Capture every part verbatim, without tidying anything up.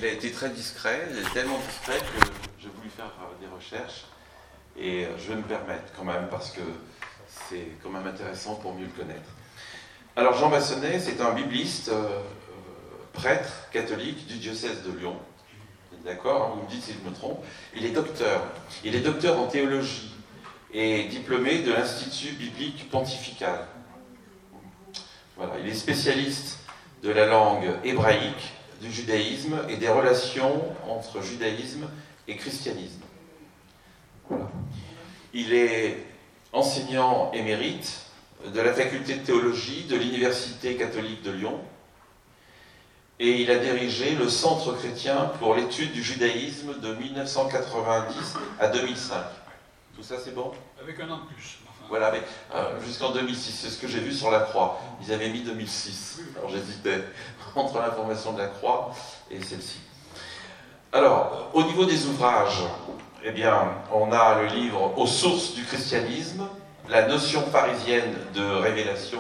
il a été très discret, il est tellement discret que j'ai voulu faire des recherches et je vais me permettre quand même parce que c'est quand même intéressant pour mieux le connaître. Alors Jean Massonnet, c'est un bibliste, euh, prêtre catholique du diocèse de Lyon. D'accord, vous me dites si je me trompe. Il est docteur. Il est docteur en théologie et diplômé de l'Institut biblique pontifical. Voilà, il est spécialiste de la langue hébraïque, du judaïsme et des relations entre judaïsme et christianisme. Voilà. Il est enseignant émérite de la faculté de théologie de l'Université catholique de Lyon et il a dirigé le Centre chrétien pour l'étude du judaïsme de mille neuf cent quatre-vingt-dix à deux mille cinq. Tout ça c'est bon? Avec un an de plus. Enfin... Voilà, mais euh, jusqu'en deux mille six, c'est ce que j'ai vu sur la croix. Ils avaient mis deux mille six, alors j'hésitais entre l'information de la croix et celle-ci. Alors, au niveau des ouvrages, eh bien, on a le livre « Aux sources du christianisme », la notion pharisienne de révélation.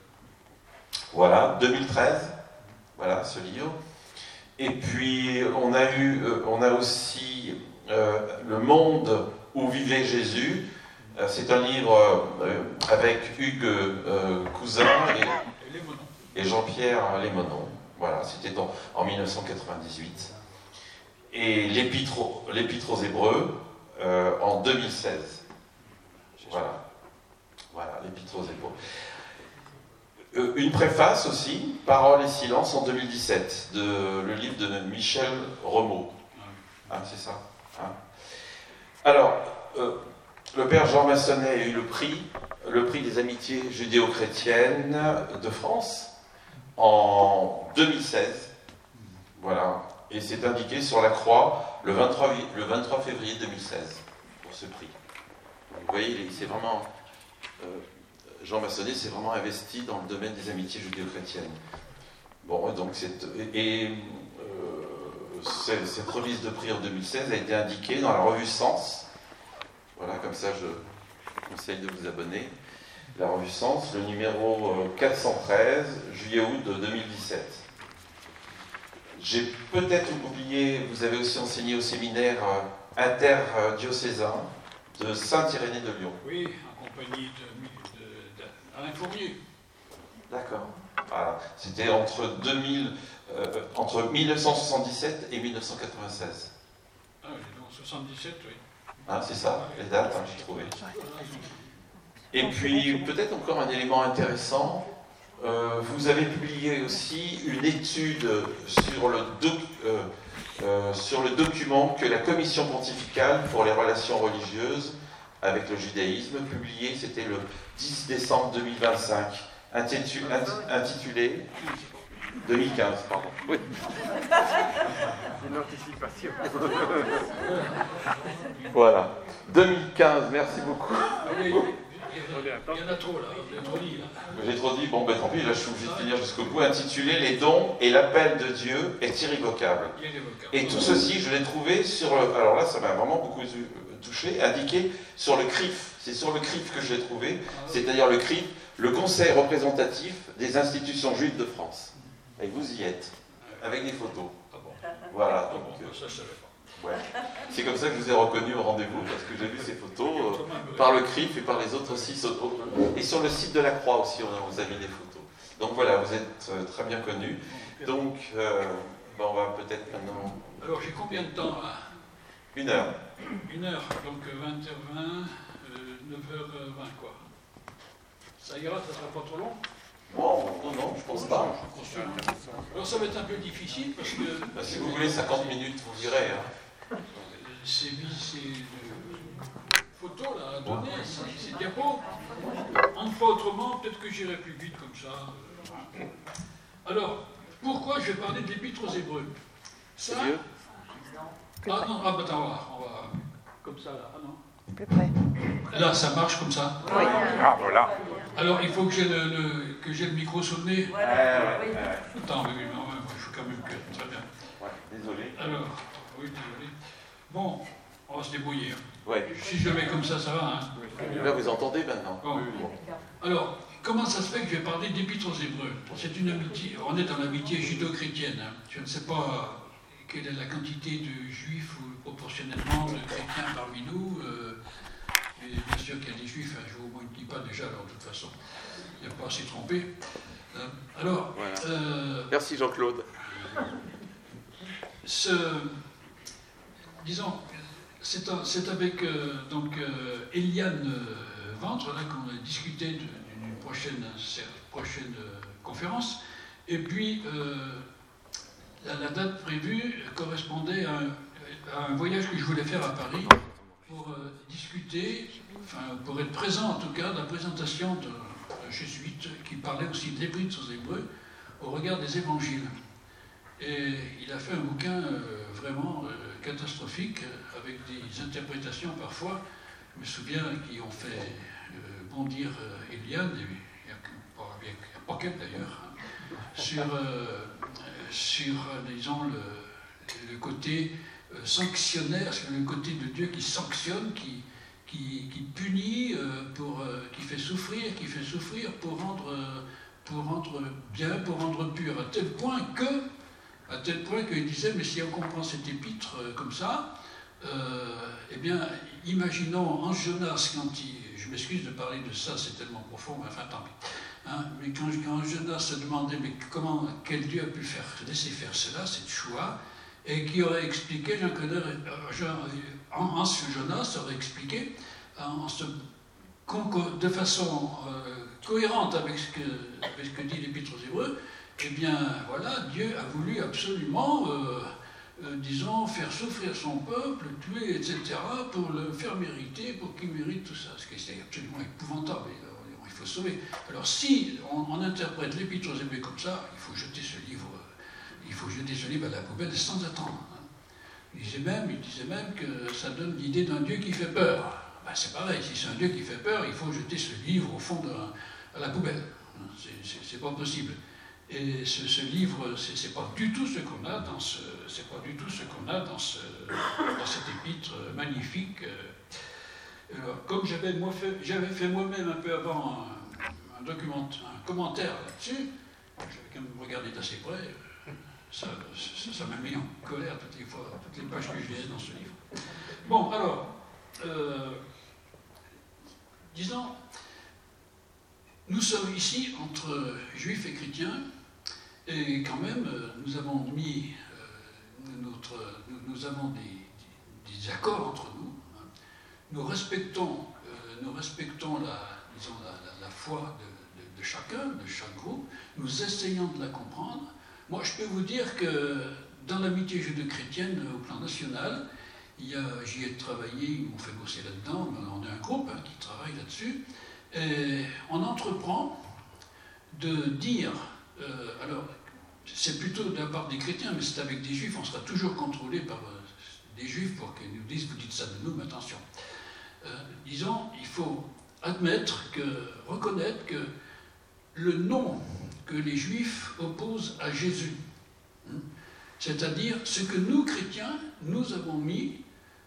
Voilà, deux mille treize, voilà ce livre. Et puis, on a, eu, euh, on a aussi euh, « Le monde où vivait Jésus ». C'est un livre euh, avec Hugues euh, Cousin et, et Jean-Pierre Lémonon. Voilà, c'était en, en mille neuf cent quatre-vingt-dix-huit. Et l'Épître aux Hébreux euh, en deux mille seize. Voilà, voilà l'Épître aux Hébreux. Euh, une préface aussi, Paroles et silence en deux mille dix-sept, de, le livre de Michel Remeau. Ah, c'est ça. Hein. Alors, euh, le père Jean Massonnet a eu le prix, le prix des amitiés judéo-chrétiennes de France en deux mille seize. Voilà. Et c'est indiqué sur la croix le vingt-trois, le vingt-trois février deux mille seize pour ce prix. Vous voyez, il s'est vraiment, euh, Jean Massonnet s'est vraiment investi dans le domaine des amitiés judéo-chrétiennes. Bon, donc c'est, et euh, cette remise de prix en deux mille seize a été indiquée dans la revue Sens. Voilà, comme ça je conseille de vous abonner. La revue Sens, le numéro quatre cent treize, juillet-août de deux mille dix-sept. J'ai peut-être oublié, vous avez aussi enseigné au séminaire interdiocésain de Saint-Irénée de Lyon. Oui, en compagnie d'Alain Fournier. D'accord. Voilà. C'était entre, deux mille, euh, entre mille neuf cent soixante-dix-sept et mille neuf cent quatre-vingt-seize. Ah oui, donc soixante-dix-sept, oui. Ah, c'est ça, les dates, hein, j'ai trouvé. Et puis, peut-être encore un élément intéressant, euh, vous avez publié aussi une étude sur le, doc, euh, euh, sur le document que la Commission pontificale pour les relations religieuses avec le judaïsme, publié, c'était le dix décembre deux mille vingt-cinq, intitulé, intitulé deux mille quinze, pardon. Oui. C'est une anticipation. Voilà. deux mille quinze, merci beaucoup. Il y en a trop là, il y a trop dit là. J'ai trop dit, bon ben tant pis, là je suis obligé de finir jusqu'au bout, intitulé « Les dons et l'appel de Dieu est irrévocable ». Et tout ceci, je l'ai trouvé sur le... Alors là, ça m'a vraiment beaucoup touché, indiqué sur le C R I F. C'est sur le C R I F que je l'ai trouvé, c'est-à-dire le C R I F, le Conseil représentatif des institutions juives de France. Et vous y êtes, avec des photos. Ah bon. Voilà. Ah Donc, bon, euh, ça je savais pas. Ouais. C'est comme ça que je vous ai reconnu au rendez-vous, parce que j'ai vu ces photos euh, par le C R I F et par les autres sites. Et sur le site de la Croix aussi, on a, vous avez des photos. Donc voilà, vous êtes euh, très bien connus. Donc, euh, ben on va peut-être maintenant... Alors j'ai combien de temps là? Une heure. Une heure, donc vingt heures vingt, euh, neuf heures vingt quoi. Ça ira, ça sera pas trop long? Non, non, non, je pense pas. Alors ça va être un peu difficile parce que... Ben, si vous voulez cinquante minutes, vous verrez. Hein. Ces, ces photos là à donner, ces, ces diapos, on fera autrement, peut-être que j'irai plus vite comme ça. Alors, pourquoi je vais parler de l'Épître aux Hébreux? Ça... Ah non, ah bah attends, on va, on va... Comme ça là, ah non. Plus près. Là, ça marche comme ça. Oui. Ah, voilà. Alors, il faut que j'ai le, le, que j'ai le micro sous le nez. Voilà. Euh, Oui. euh, Attends, oui, oui, non, ouais, moi, je suis quand même que... Très bien. Ouais, désolé. Alors, oui, désolé. Bon, on va se débrouiller. Ouais. Si je le mets comme ça, ça va, hein. Là, vous entendez maintenant. Bon. Alors, comment ça se fait que je vais parler d'Épître aux Hébreux? C'est une amitié, on est dans l'amitié judéo-chrétienne. Hein. Je ne sais pas quelle est la quantité de juifs ou proportionnellement de chrétiens parmi nous. Euh, et bien sûr qu'il y a des juifs, hein, je ne vous dis pas déjà, alors de toute façon, il n'y a pas à s'y tromper. Euh, alors, voilà. euh, Merci Jean-Claude. Ce, disons, c'est, un, c'est avec euh, donc euh, Eliane euh, Ventre là qu'on a discuté de, d'une prochaine, prochaine euh, conférence. Et puis, euh, la, la date prévue correspondait à un, à un voyage que je voulais faire à Paris pour euh, discuter, enfin pour être présent en tout cas, de la présentation d'un jésuite qui parlait aussi de l'Épître aux Hébreux au regard des évangiles. Et il a fait un bouquin euh, vraiment euh, catastrophique, avec des interprétations parfois, je me souviens, qui ont fait euh, bondir euh, Eliane, et il n'y a, a pas qu'elle d'ailleurs, hein, sur, euh, sur euh, disons, le, le côté euh, sanctionnaire, le côté de Dieu qui sanctionne, qui, qui, qui punit, euh, pour, euh, qui fait souffrir, qui fait souffrir pour rendre, euh, pour rendre bien, pour rendre pur, à tel point que à tel point qu'il disait, mais si on comprend cet épître euh, comme ça, euh, eh bien, imaginons en Jonas, quand il, je m'excuse de parler de ça, c'est tellement profond, mais enfin tant pis, hein, mais quand, quand Jonas se demandait, mais comment, quel Dieu a pu faire, laisser faire cela, cette choix, et qui aurait expliqué, Jean Conner, en, en ce Jonas aurait expliqué, en, en se, de façon euh, cohérente avec ce, que, avec ce que dit l'Épître aux Hébreux, eh bien, voilà, Dieu a voulu absolument, euh, euh, disons, faire souffrir son peuple, tuer, et cetera, pour le faire mériter, pour qu'il mérite tout ça. Ce qui est absolument épouvantable. Il faut sauver. Alors, si on, on interprète l'Épître aux Hébreux comme ça, il faut jeter ce livre, il faut jeter ce livre à la poubelle sans attendre. Il disait même, il disait même que ça donne l'idée d'un Dieu qui fait peur. Ben, c'est pareil, si c'est un Dieu qui fait peur, il faut jeter ce livre au fond de la, à la poubelle. C'est, c'est, c'est pas possible. Et ce, ce livre, c'est, c'est pas du tout ce qu'on a dans ce, c'est pas du tout ce qu'on a dans ce, dans cet épître magnifique. Alors, comme j'avais, moi fait, j'avais fait moi-même un peu avant un, un document, un commentaire là-dessus, j'avais quand même regardé d'assez près. Ça, ça, ça m'a mis en colère toutes les fois, toutes les pages que je lisais dans ce livre. Bon, alors, euh, disons, nous sommes ici entre juifs et chrétiens. Et quand même, nous avons mis, euh, notre, nous, nous avons des, des accords entre nous. Hein. Nous respectons, euh, nous respectons la, disons, la, la, la foi de, de, de chacun, de chaque groupe. Nous essayons de la comprendre. Moi, je peux vous dire que dans l'amitié judéo-chrétienne au plan national, il y a, j'y ai travaillé, ils m'ont fait bosser là-dedans, on a un groupe hein, qui travaille là-dessus, et on entreprend de dire, euh, alors, c'est plutôt de la part des chrétiens, mais c'est avec des juifs, on sera toujours contrôlé par euh, des juifs pour qu'ils nous disent, vous dites ça de nous, mais attention. Euh, disons, il faut admettre, que, reconnaître que le nom que les juifs opposent à Jésus, hein, c'est-à-dire ce que nous, chrétiens, nous avons mis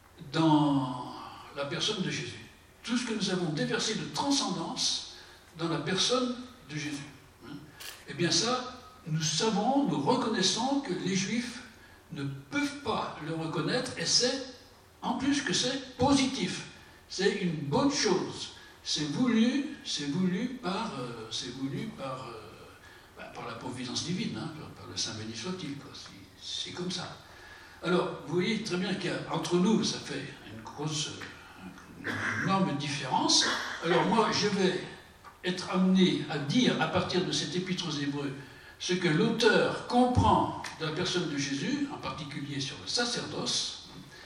dans la personne de Jésus. Tout ce que nous avons déversé de transcendance dans la personne de Jésus. Hein. Eh bien ça, nous savons, nous reconnaissons que les Juifs ne peuvent pas le reconnaître, et c'est, en plus que c'est positif, c'est une bonne chose. C'est voulu, c'est voulu par, euh, c'est voulu par, euh, ben, par la providence divine, hein, par, par le Saint béni soit-il, quoi. C'est, c'est comme ça. Alors, vous voyez très bien qu'entre nous, ça fait une grosse, une énorme différence. Alors moi, je vais être amené à dire, à partir de cet épître aux Hébreux, ce que l'auteur comprend de la personne de Jésus, en particulier sur le sacerdoce.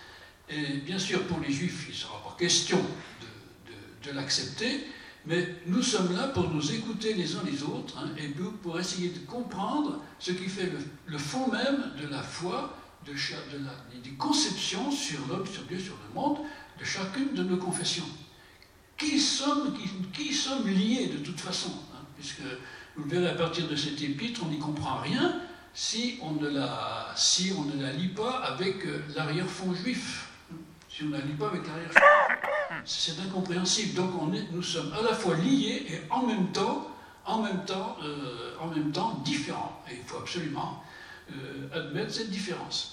Et bien sûr, pour les Juifs, il ne sera pas question de, de, de l'accepter, mais nous sommes là pour nous écouter les uns les autres, hein, et pour essayer de comprendre ce qui fait le, le fond même de la foi, de, de la, des conceptions sur l'homme, sur Dieu, sur le monde, de chacune de nos confessions. Qui sommes, qui, qui sommes liés de toute façon, hein, puisque vous le verrez à partir de cet épître, on n'y comprend rien si on ne la, si on ne la lit pas avec euh, l'arrière-fond juif. Si on ne la lit pas avec l'arrière-fond juif. C'est incompréhensible. Donc on est, nous sommes à la fois liés et en même temps, en même temps, euh, en même temps différents. Et il faut absolument euh, admettre cette différence.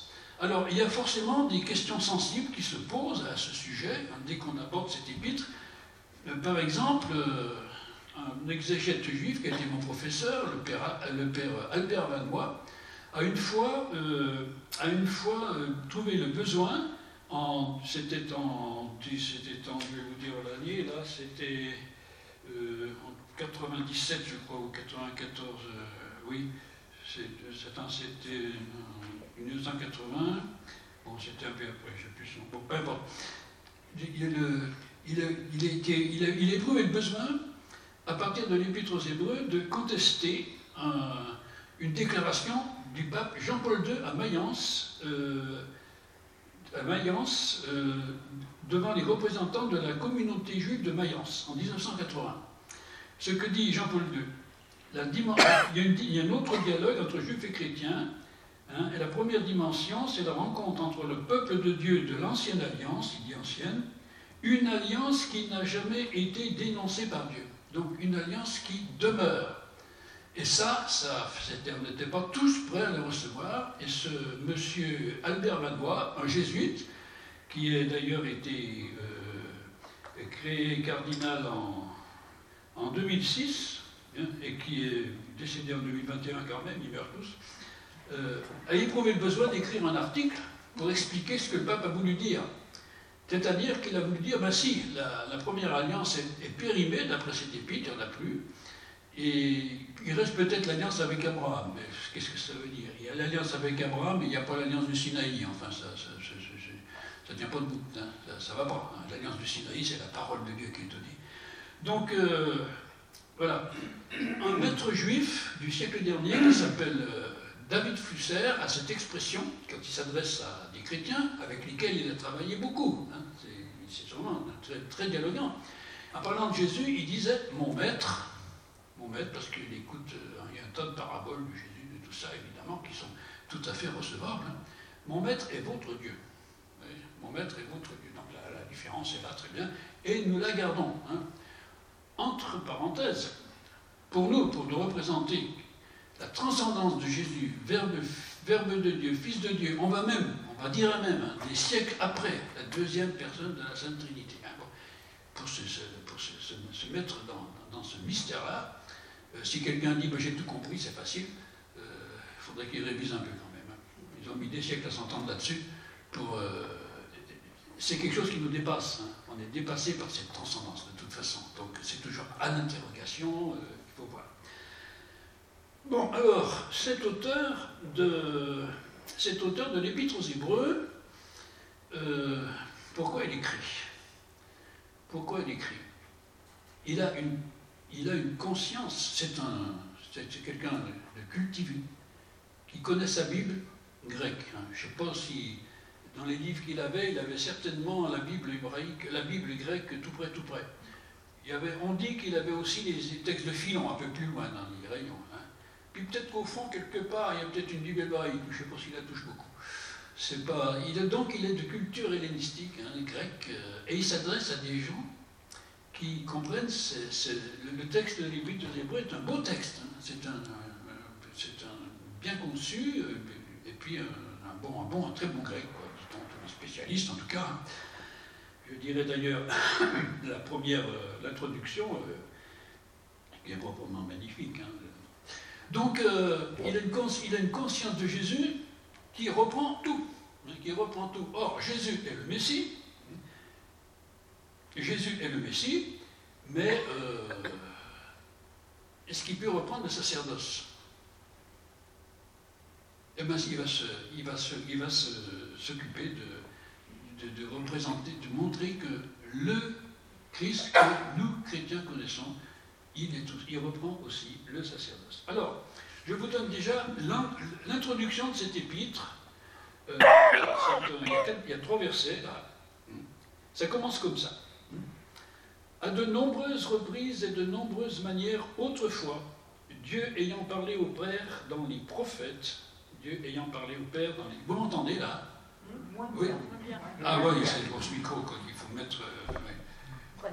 Alors, il y a forcément des questions sensibles qui se posent à ce sujet, dès qu'on aborde cet épître. Euh, par exemple, euh, un exégète juif qui a été mon professeur, le père, le père Albert Vanois, a une fois, euh, a une fois euh, trouvé le besoin, en, c'était en, c'était en, je vais vous dire l'année, là, c'était euh, en quatre-vingt-dix-sept, je crois, ou quatre-vingt-quatorze, euh, oui, c'est, c'était en mille neuf cent quatre-vingts, bon, c'était un peu après, je ne sais plus son... Bon, peu importe. Il, il, il, il, a été, il, a, il a éprouvé le besoin, à partir de l'Épître aux Hébreux, de contester un, une déclaration du pape Jean-Paul deux à Mayence, euh, à Mayence euh, devant les représentants de la communauté juive de Mayence, en dix-neuf cent quatre-vingts. Ce que dit Jean-Paul deux, la dimen- il, y a une, il y a un autre dialogue entre juifs et chrétiens, hein, et la première dimension, c'est la rencontre entre le peuple de Dieu de l'ancienne alliance, il dit ancienne, une alliance qui n'a jamais été dénoncée par Dieu. Donc une alliance qui demeure. Et ça, ça on n'était pas tous prêts à le recevoir. Et ce monsieur Albert Vanois, un jésuite, qui a d'ailleurs été euh, créé cardinal en, en deux mille six, hein, et qui est décédé en deux mille vingt et un quand même, ils meurent tous, euh, a éprouvé le besoin d'écrire un article pour expliquer ce que le pape a voulu dire. C'est-à-dire qu'il a voulu dire, ben si, la, la première alliance est, est périmée, d'après cet épître, il n'y en a plus, et il reste peut-être l'alliance avec Abraham, mais qu'est-ce que ça veut dire? Il y a l'alliance avec Abraham, mais il n'y a pas l'alliance du Sinaï, enfin ça ne tient pas debout, hein, ça ne va pas. Hein. L'alliance du Sinaï, c'est la parole de Dieu qui est donnée. Donc, euh, voilà, un maître juif du siècle dernier, qui s'appelle euh, David Flusser, a cette expression, quand il s'adresse à des chrétiens, avec lesquels il a travaillé beaucoup, hein, c'est sûrement très, très dialoguant. En parlant de Jésus, il disait « mon maître », mon maître, parce qu'il écoute, euh, il y a un tas de paraboles de Jésus, de tout ça, évidemment, qui sont tout à fait recevables. Hein. Mon maître est votre Dieu. Oui, mon maître est votre Dieu. Donc la, la différence est là, très bien. Et nous la gardons. Hein. Entre parenthèses, pour nous, pour nous représenter la transcendance de Jésus, verbe, verbe de Dieu, Fils de Dieu, on va même, on va dire même, hein, des siècles après, la deuxième personne de la Sainte Trinité. Hein, bon, pour se, se, pour se, se, se mettre dans, dans ce mystère-là, euh, si quelqu'un dit bah, « j'ai tout compris, c'est facile euh, », il faudrait qu'il révise un peu quand même. Hein. Ils ont mis des siècles à s'entendre là-dessus. Pour, euh, c'est quelque chose qui nous dépasse. Hein. On est dépassé par cette transcendance de toute façon. Donc c'est toujours à l'interrogation, euh, il faut voir. Bon, alors, cet auteur de, cet auteur de l'Épître aux Hébreux, euh, pourquoi il écrit? Pourquoi il écrit? Il a une, il a une conscience, c'est un, c'est quelqu'un de, de cultivé, qui connaît sa Bible grecque. Hein. Je ne sais pas si, dans les livres qu'il avait, il avait certainement la Bible hébraïque, la Bible grecque tout près, tout près. Il y avait, on dit qu'il avait aussi les textes de Philon, un peu plus loin dans les rayons. Hein. Puis peut-être qu'au fond, quelque part, il y a peut-être une Bible hébraïque, je ne sais pas s'il la touche beaucoup. C'est pas, il est, donc il est de culture hellénistique, hein, grec, euh, et il s'adresse à des gens qui comprennent, c'est, c'est, le, le texte de l'Épître aux Hébreux est un beau texte, hein, c'est un, un, c'est un bien conçu, euh, et puis un, un, bon, un, bon, un très bon grec, quoi, un spécialiste en tout cas. Hein. Je dirais d'ailleurs, la première, euh, l'introduction, euh, qui est proprement magnifique. Hein. Donc, euh, il, a une il a une conscience de Jésus qui reprend tout, hein, qui reprend tout. Or, Jésus est le Messie, Jésus est le Messie, mais euh, est-ce qu'il peut reprendre le sacerdoce? Eh bien, il va se, il va se, il va se, s'occuper de, de, de représenter, de montrer que le Christ que nous, chrétiens, connaissons, il, est tout, il reprend aussi le sacerdoce. Alors, je vous donne déjà l'introduction de cet épître. Euh, il, y a quatre, il y a trois versets, là. Ça commence comme ça. À de nombreuses reprises et de nombreuses manières autrefois, Dieu ayant parlé au Père dans les prophètes, Dieu ayant parlé au Père dans les... Vous m'entendez là? Oui. Ah oui, c'est le gros micro qu'il faut mettre... Euh, ouais.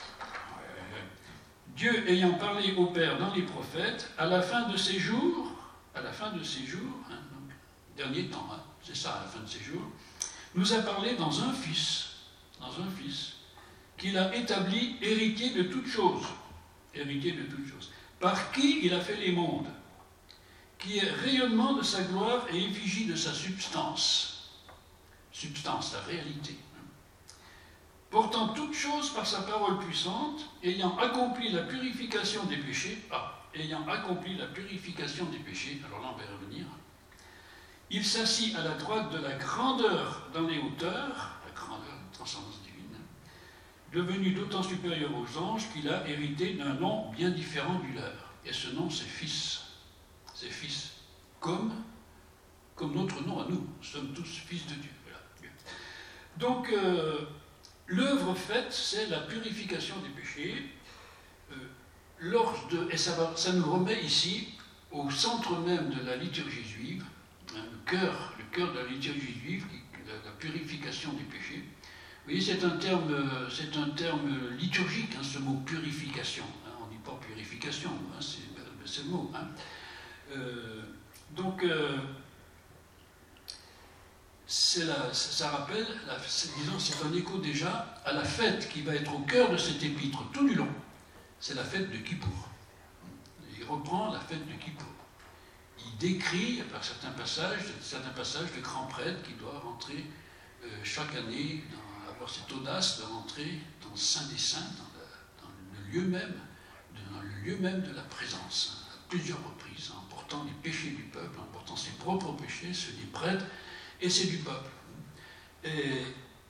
Dieu ayant parlé au Père dans les prophètes, à la fin de ses jours, à la fin de ses jours, hein, donc, derniers temps, hein, c'est ça à la fin de ses jours, nous a parlé dans un Fils, dans un Fils, qu'il a établi héritier de toutes choses, héritier de toutes choses, par qui il a fait les mondes, qui est rayonnement de sa gloire et effigie de sa substance, substance, la réalité, portant toutes choses par sa parole puissante, ayant accompli la purification des péchés, ah, ayant accompli la purification des péchés, alors là on va y revenir, il s'assit à la droite de la grandeur dans les hauteurs, la grandeur de la transcendance divine, devenu d'autant supérieur aux anges qu'il a hérité d'un nom bien différent du leur. Et ce nom, c'est Fils. C'est Fils. Comme, comme notre nom à nous. Nous sommes tous fils de Dieu. Voilà. Donc, euh, l'œuvre faite, c'est la purification des péchés. Euh, lors de, et ça, va, ça nous remet ici au centre même de la liturgie juive, hein, le cœur, le cœur de la liturgie juive, la, la purification des péchés. Vous voyez, c'est un terme, c'est un terme liturgique, hein, ce mot purification. Hein, on ne dit pas purification, hein, c'est, c'est le mot. Hein. Euh, donc, euh, c'est la, ça rappelle, la, c'est, disons, c'est un écho déjà à la fête qui va être au cœur de cet épître tout du long. C'est la fête de Kippour. Il reprend la fête de Kippour. Il décrit, par certains passages, certains passages de grands prêtres qui doivent rentrer euh, chaque année dans avoir cette audace de rentrer dans le Saint des Saints, dans, la, dans le lieu même, dans le lieu même de la présence, à plusieurs reprises, en portant les péchés du peuple, en portant ses propres péchés, ceux des prêtres et ceux du peuple. Et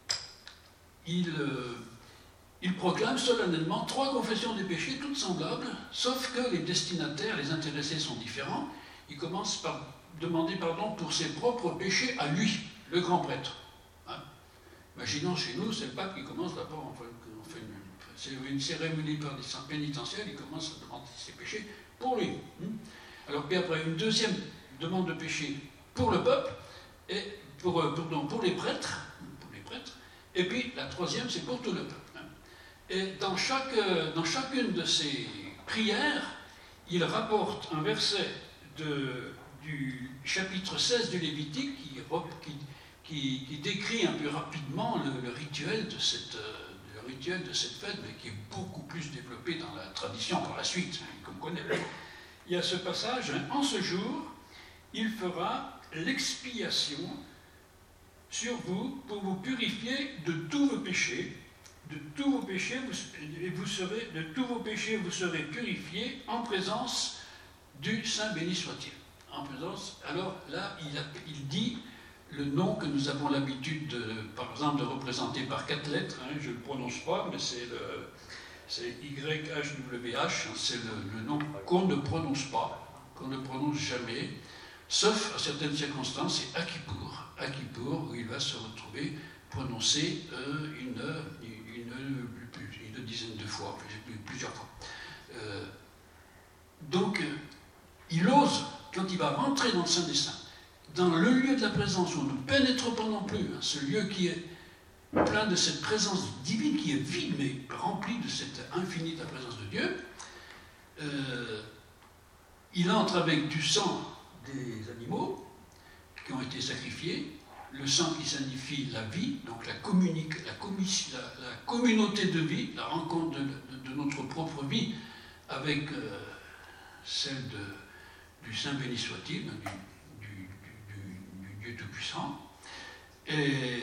il, euh, il proclame solennellement trois confessions des péchés, toutes semblables, sauf que les destinataires, les intéressés sont différents. Il commence par demander pardon pour ses propres péchés à lui, le grand prêtre. Imaginons chez nous, c'est le pape qui commence d'abord, on fait, on fait une, une cérémonie pénitentielle, il commence à demander ses péchés pour lui. Alors puis après, une deuxième demande de péché pour le peuple, et pour, pardon, pour les prêtres, pour les prêtres, et puis la troisième, c'est pour tout le peuple. Et dans, chaque, dans chacune de ces prières, il rapporte un verset de, du chapitre seize du Lévitique qui, qui Qui, qui décrit un peu rapidement le, le, rituel de cette, euh, le rituel de cette fête, mais qui est beaucoup plus développé dans la tradition par la suite, hein, comme on connaît. Il y a ce passage, hein, en ce jour, il fera l'expiation sur vous pour vous purifier de tous vos péchés, de tous vos péchés, vous, et vous serez, de tous vos péchés vous serez purifiés en présence du Saint béni soit-il. En présence, alors là, il, a, il dit le nom que nous avons l'habitude, de, par exemple, de représenter par quatre lettres, hein, je ne le prononce pas, mais c'est, le, c'est Y H W H, hein, c'est le, le nom qu'on ne prononce pas, qu'on ne prononce jamais, sauf à certaines circonstances, c'est Akipour, Akipour, où il va se retrouver prononcé euh, une, une, une, une dizaine de fois, plusieurs fois. Euh, donc, il ose, quand il va rentrer dans le Saint des Saints, dans le lieu de la présence, où on ne pénètre pas non plus, hein, ce lieu qui est plein de cette présence divine, qui est vide, mais rempli de cette infinie de la présence de Dieu, euh, il entre avec du sang des animaux qui ont été sacrifiés, le sang qui signifie la vie, donc la, communique, la, commis, la, la communauté de vie, la rencontre de, de, de notre propre vie avec euh, celle de, du Saint béni soit-il, du, Dieu Tout-Puissant, et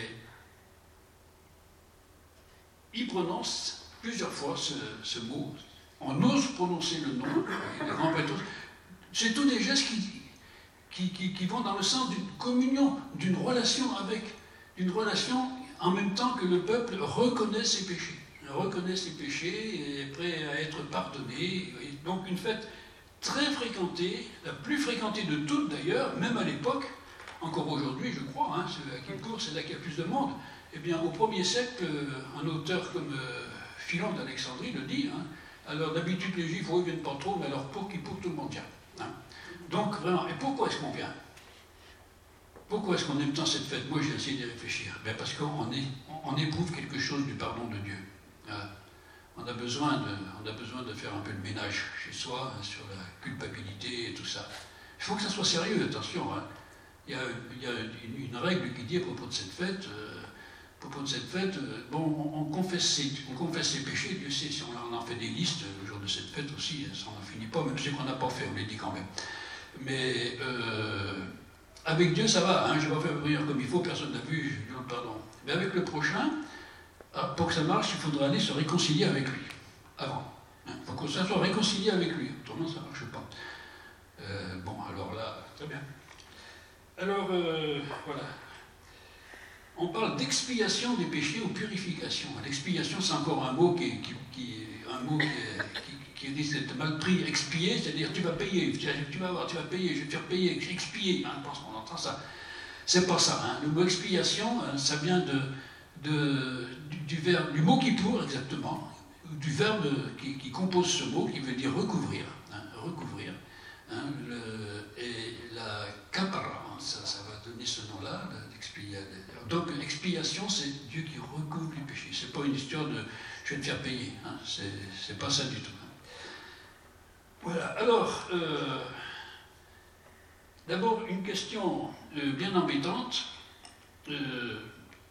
il prononce plusieurs fois ce, ce mot. On ose prononcer le nom, les grands prêtres. C'est tous des gestes qui, qui, qui, qui vont dans le sens d'une communion, d'une relation avec, d'une relation en même temps que le peuple reconnaît ses péchés, reconnaît ses péchés et est prêt à être pardonné. Et donc une fête très fréquentée, la plus fréquentée de toutes d'ailleurs, même à l'époque. Encore aujourd'hui, je crois, hein, à Kippour, c'est là qu'il y a plus de monde. Eh bien, au premier siècle, un auteur comme euh, Philon d'Alexandrie le dit. Hein, alors, d'habitude, les Juifs, ne viennent pas trop, mais alors pour Kippour, tout le monde vient. Hein. Donc, vraiment, et pourquoi est-ce qu'on vient? Pourquoi est-ce qu'on aime tant cette fête? Moi, j'ai essayé d'y réfléchir. Ben, parce qu'on est, on éprouve quelque chose du pardon de Dieu. Hein. On a besoin de, on a besoin de faire un peu de ménage chez soi, hein, sur la culpabilité et tout ça. Il faut que ça soit sérieux, attention. Hein. il y a, il y a une, une règle qui dit à propos de cette fête, euh, à propos de cette fête, euh, bon, on, on, confesse ses, on confesse ses péchés, Dieu sait si on, on en fait des listes le jour de cette fête aussi, ça n'en finit pas, même ceux qu'on n'a pas fait, on les dit quand même. Mais euh, avec Dieu, ça va, hein, je ne vais pas faire prière comme il faut, personne n'a vu, je demande pardon. Mais avec le prochain, pour que ça marche, il faudra aller se réconcilier avec lui, avant. Il faut qu'on soit réconcilié avec lui, autrement ça ne marche pas. Euh, bon, alors là, très bien. Alors, euh, voilà. On parle d'expiation des péchés ou purification. L'expiation, c'est encore un mot qui, qui, qui, un mot qui, qui risque d'être mal pris. Expier, c'est-à-dire tu vas payer, tu vas voir, tu vas payer, je vais te faire payer, expier. Hein, je pense qu'on entend ça. C'est pas ça. Hein. Le mot expiation, ça vient de, de, du, du, verbe, du mot qui pour, exactement, du verbe qui, qui compose ce mot, qui veut dire recouvrir. Hein, recouvrir. Hein, le, et la kapara, hein, ça, ça va donner ce nom-là, l'expiation. Donc l'expiation, c'est Dieu qui recouvre les péchés. C'est pas une histoire de je vais te faire payer. Hein, c'est pas ça du tout. Hein. Voilà. Alors, euh, d'abord une question euh, bien embêtante. Euh,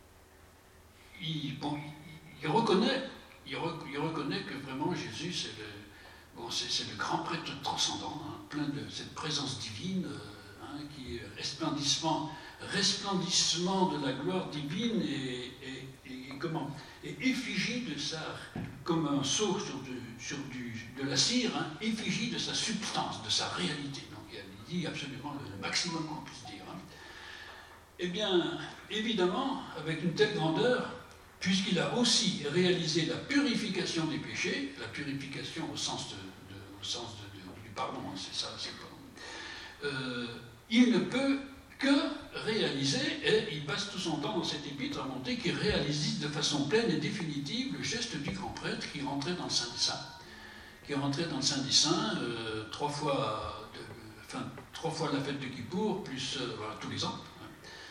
il, bon, il, il reconnaît, il, rec, il reconnaît que vraiment Jésus, c'est le Bon, c'est le grand prêtre transcendant, hein, plein de cette présence divine, euh, hein, qui est resplendissement, resplendissement de la gloire divine et, et, et comment et effigie de sa, comme un sceau sur, du, sur du, de la cire, hein, effigie de sa substance, de sa réalité. Donc il dit absolument le, le maximum qu'on puisse dire. Hein. Eh bien, évidemment, avec une telle grandeur, puisqu'il a aussi réalisé la purification des péchés, la purification au sens, de, de, au sens de, de, du pardon, hein, c'est ça, c'est pas. Euh, il ne peut que réaliser, et il passe tout son temps dans cette épître à montrer qu'il réalise de façon pleine et définitive le geste du grand prêtre qui rentrait dans le Saint des Saints, qui rentrait dans le Saint des Saints euh, trois fois, de, enfin, trois fois la fête de Kippour, plus euh, voilà, tous les ans. Hein.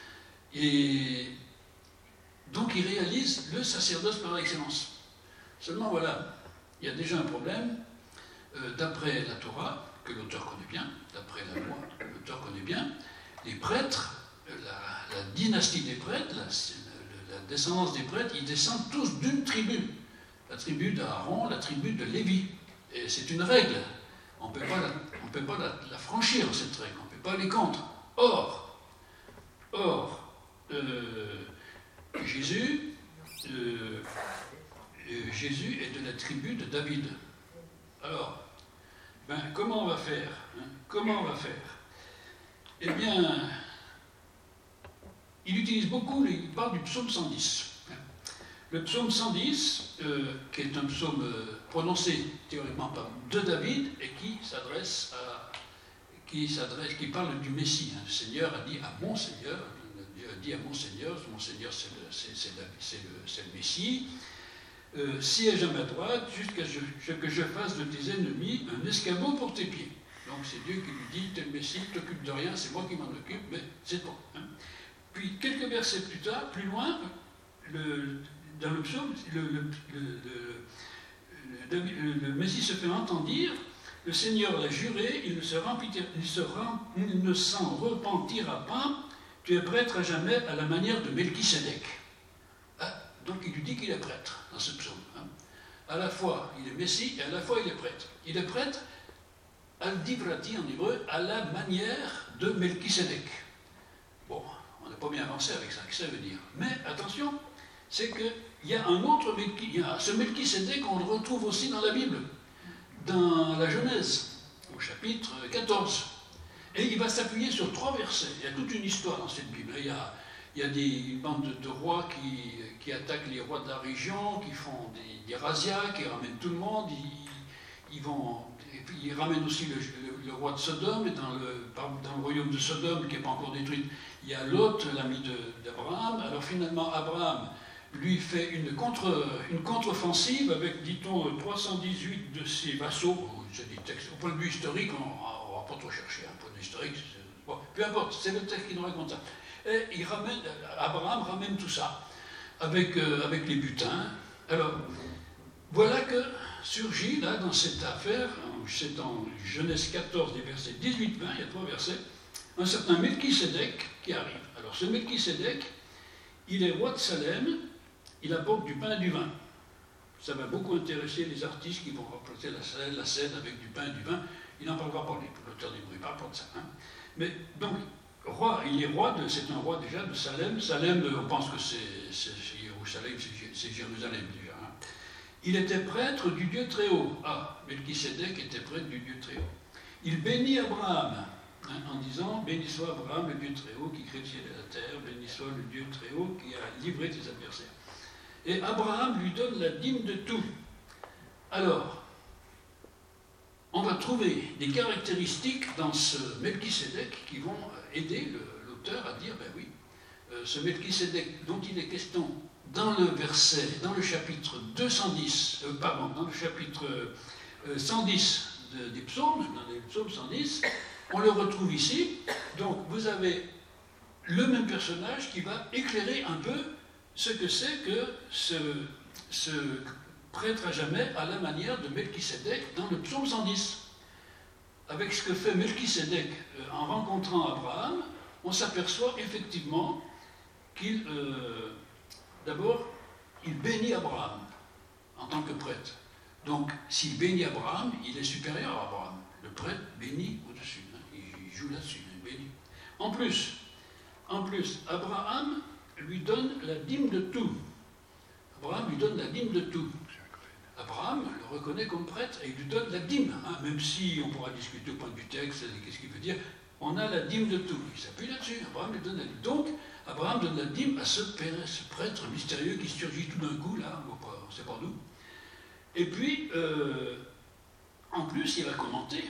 Et donc il réalise le sacerdoce par excellence. Seulement voilà, il y a déjà un problème. Euh, d'après la Torah, que l'auteur connaît bien, d'après la loi, que l'auteur connaît bien, les prêtres, la, la dynastie des prêtres, la, la descendance des prêtres, ils descendent tous d'une tribu. La tribu d'Aaron, la tribu de Lévi. Et c'est une règle. On ne peut pas, la, on peut pas la, la franchir, cette règle. On ne peut pas aller contre. Or, or, euh, Jésus, euh, euh, Jésus est de la tribu de David. Alors, ben, comment on va faire hein? Comment on va faire Eh bien, il utilise beaucoup, il parle du psaume cent dix. Le psaume cent dix, euh, qui est un psaume euh, prononcé théoriquement par de David et qui s'adresse à, qui s'adresse, qui parle du Messie. Hein. Le Seigneur a dit à mon Seigneur, Dieu a dit à mon Seigneur, mon Seigneur c'est le, c'est, c'est le, c'est le, c'est le Messie, euh, siège à ma droite jusqu'à ce que je fasse de tes ennemis un escabeau pour tes pieds. Donc c'est Dieu qui lui dit, t'es le Messie, ne t'occupe de rien, c'est moi qui m'en occupe, mais c'est toi. Hein. Puis quelques versets plus tard, plus loin, le, dans le psaume, le, le, le, le, le, le Messie se fait entendre dire, le Seigneur l'a juré, il ne se, remplir, il se rem, il ne s'en repentira pas, tu es prêtre à jamais à la manière de Melchisédek. Ah, donc il lui dit qu'il est prêtre dans ce psaume. Hein. À la fois il est Messie et à la fois il est prêtre. Il est prêtre, al-divrati en hébreu, à la manière de Melchisédek. Bon, on n'a pas bien avancé avec ça, qu'est-ce que ça veut dire? Mais attention, c'est qu'il y a un autre Melchisédek, ce Melchisédek, on le retrouve aussi dans la Bible, dans la Genèse, au chapitre quatorze. Et il va s'appuyer sur trois versets. Il y a toute une histoire dans cette Bible. Il y a, il y a des, une bande de, de rois qui, qui attaquent les rois de la région, qui font des, des razzias, qui ramènent tout le monde. Ils, ils vont, et puis ils ramènent aussi le, le, le roi de Sodome. Et dans le, dans le royaume de Sodome, qui n'est pas encore détruit, il y a Lot, l'ami d'Abraham. Alors finalement, Abraham lui fait une, contre, une contre-offensive avec, dit-on, trois cent dix-huit de ses vassaux. C'est des textes. Au point de vue historique, on ne va pas trop chercher. Un point de vue historique, bon, peu importe, c'est le texte qui nous raconte ça. Et il ramène, Abraham ramène tout ça avec, euh, avec les butins. Alors, voilà que surgit, là, dans cette affaire, c'est en Genèse quatorze, des versets dix-huit vingt, il y a trois versets, un certain Melchisédek qui arrive. Alors ce Melchisédek, il est roi de Salem, il apporte du pain et du vin. Ça va beaucoup intéresser les artistes qui vont représenter la scène, la scène avec du pain et du vin. Il n'en parlera pas, l'auteur des bruits, il ne parle pas de ça. Hein. Mais donc, roi, il est roi, de, c'est un roi déjà de Salem. Salem, on pense que c'est, c'est, c'est Jérusalem, c'est, c'est Jérusalem déjà. Hein. Il était prêtre du Dieu très haut. Ah, Melchisédek était prêtre du Dieu très haut. Il bénit Abraham, hein, en disant, béni soit Abraham, le Dieu très haut, qui crée le ciel et la terre, béni soit le Dieu très haut, qui a livré tes adversaires. Et Abraham lui donne la dîme de tout. Alors, on va trouver des caractéristiques dans ce Melchisédek qui vont aider le, l'auteur à dire, ben oui, euh, ce Melchisédek dont il est question dans le verset, dans le chapitre deux cent dix, euh, pardon, dans le chapitre euh, cent dix de, des psaumes, dans les psaumes cent dix, on le retrouve ici. Donc vous avez le même personnage qui va éclairer un peu ce que c'est que ce, ce prêtre à jamais à la manière de Melchisédek dans le psaume cent dix. Avec ce que fait Melchisédek euh, en rencontrant Abraham, on s'aperçoit effectivement qu'il, euh, d'abord, il bénit Abraham en tant que prêtre. Donc, s'il bénit Abraham, il est supérieur à Abraham. Le prêtre bénit au-dessus, hein, il joue là-dessus, il bénit. En plus, en plus, Abraham lui donne la dîme de tout. Abraham lui donne la dîme de tout. Abraham le reconnaît comme prêtre et il lui donne la dîme, hein, même si on pourra discuter au point de vue texte, qu'est-ce qu'il veut dire, on a la dîme de tout. Il s'appuie là-dessus, Abraham lui donne la dîme. Donc, Abraham donne la dîme à ce, père, ce prêtre mystérieux qui surgit tout d'un coup, là, on ne sait pas d'où. Et puis, euh, en plus, il va commenter.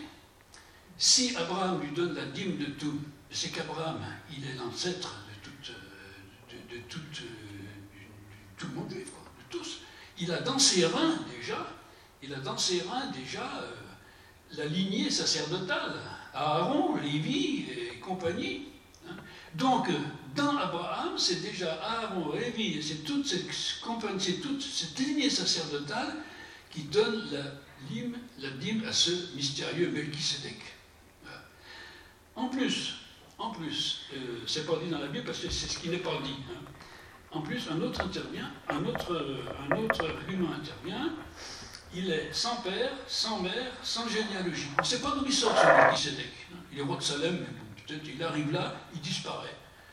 Si Abraham lui donne la dîme de tout, c'est qu'Abraham, il est l'ancêtre de toute, de, de, toute, de, de tout le monde juif, quoi, de tous. Il a dans ses reins déjà, il a dans ses reins déjà euh, la lignée sacerdotale, Aaron, Lévi et compagnie. Hein. Donc, dans Abraham, c'est déjà Aaron, Lévi, c'est toute cette compagnie, c'est toute cette lignée sacerdotale qui donne la dîme, la dîme à ce mystérieux Melchisédek. Voilà. En plus, en plus, euh, c'est pas dit dans la Bible parce que c'est ce qui n'est pas dit. Hein. En plus, un autre intervient, un autre, un autre argument intervient. Il est sans père, sans mère, sans généalogie. On ne sait pas d'où il sort ce Melchisédek. Il est roi de Salem, mais peut-être il arrive là, il disparaît.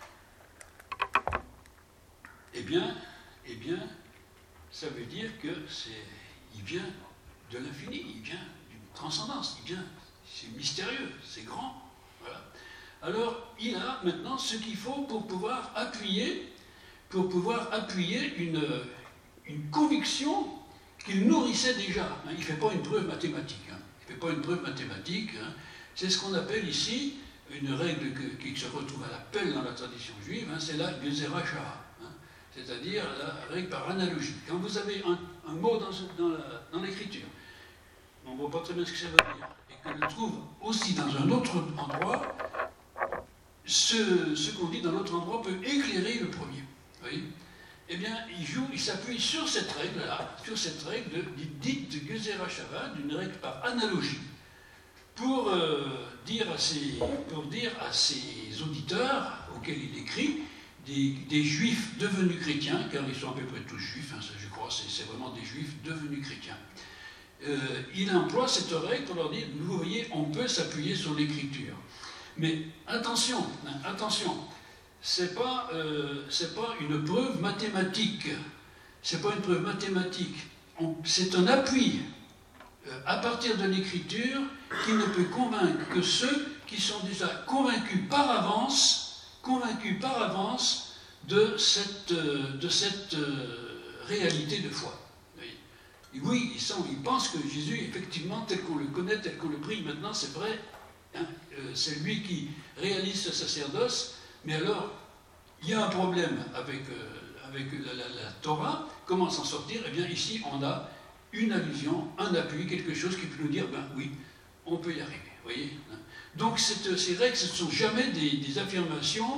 Eh bien, eh bien, ça veut dire que c'est, il vient de l'infini, il vient d'une transcendance, il vient, c'est mystérieux, c'est grand. Voilà. Alors, il a maintenant ce qu'il faut pour pouvoir appuyer pour pouvoir appuyer une, une conviction qu'il nourrissait déjà. Hein. Il ne fait pas une preuve mathématique. Hein. Il ne fait pas une preuve mathématique. Hein. C'est ce qu'on appelle ici, une règle que, qui se retrouve à l'appel dans la tradition juive, hein, c'est la Gezerah Shah, hein, c'est-à-dire la règle par analogie. Quand vous avez un, un mot dans, dans, la, dans l'écriture, on ne voit pas très bien ce que ça veut dire, et qu'on le trouve aussi dans un autre endroit, ce, ce qu'on dit dans l'autre endroit peut éclairer le premier. Oui. Eh bien, il joue, il s'appuie sur cette règle-là, sur cette règle de, dite de Gezerah Shava, d'une règle par analogie, pour, euh, dire à ses, pour dire à ses auditeurs, auxquels il écrit, des, des juifs devenus chrétiens, car ils sont à peu près tous juifs, hein, ça, je crois, c'est, c'est vraiment des juifs devenus chrétiens. Euh, il emploie cette règle pour leur dire, vous voyez, on peut s'appuyer sur l'écriture. Mais attention, hein, attention, c'est pas, euh, c'est pas une preuve mathématique. C'est pas une preuve mathématique. On, c'est un appui euh, à partir de l'écriture qui ne peut convaincre que ceux qui sont déjà convaincus par avance, convaincus par avance de cette, euh, de cette euh, réalité de foi. Et oui, ils, sont, ils pensent que Jésus, effectivement, tel qu'on le connaît, tel qu'on le prie maintenant, c'est vrai. Hein, euh, c'est lui qui réalise ce sacerdoce. Mais alors, il y a un problème avec, euh, avec la, la, la Torah. Comment s'en sortir? Eh bien, ici, on a une allusion, un appui, quelque chose qui peut nous dire, ben oui, on peut y arriver. Voyez. Donc, cette, ces règles, ce ne sont jamais des, des affirmations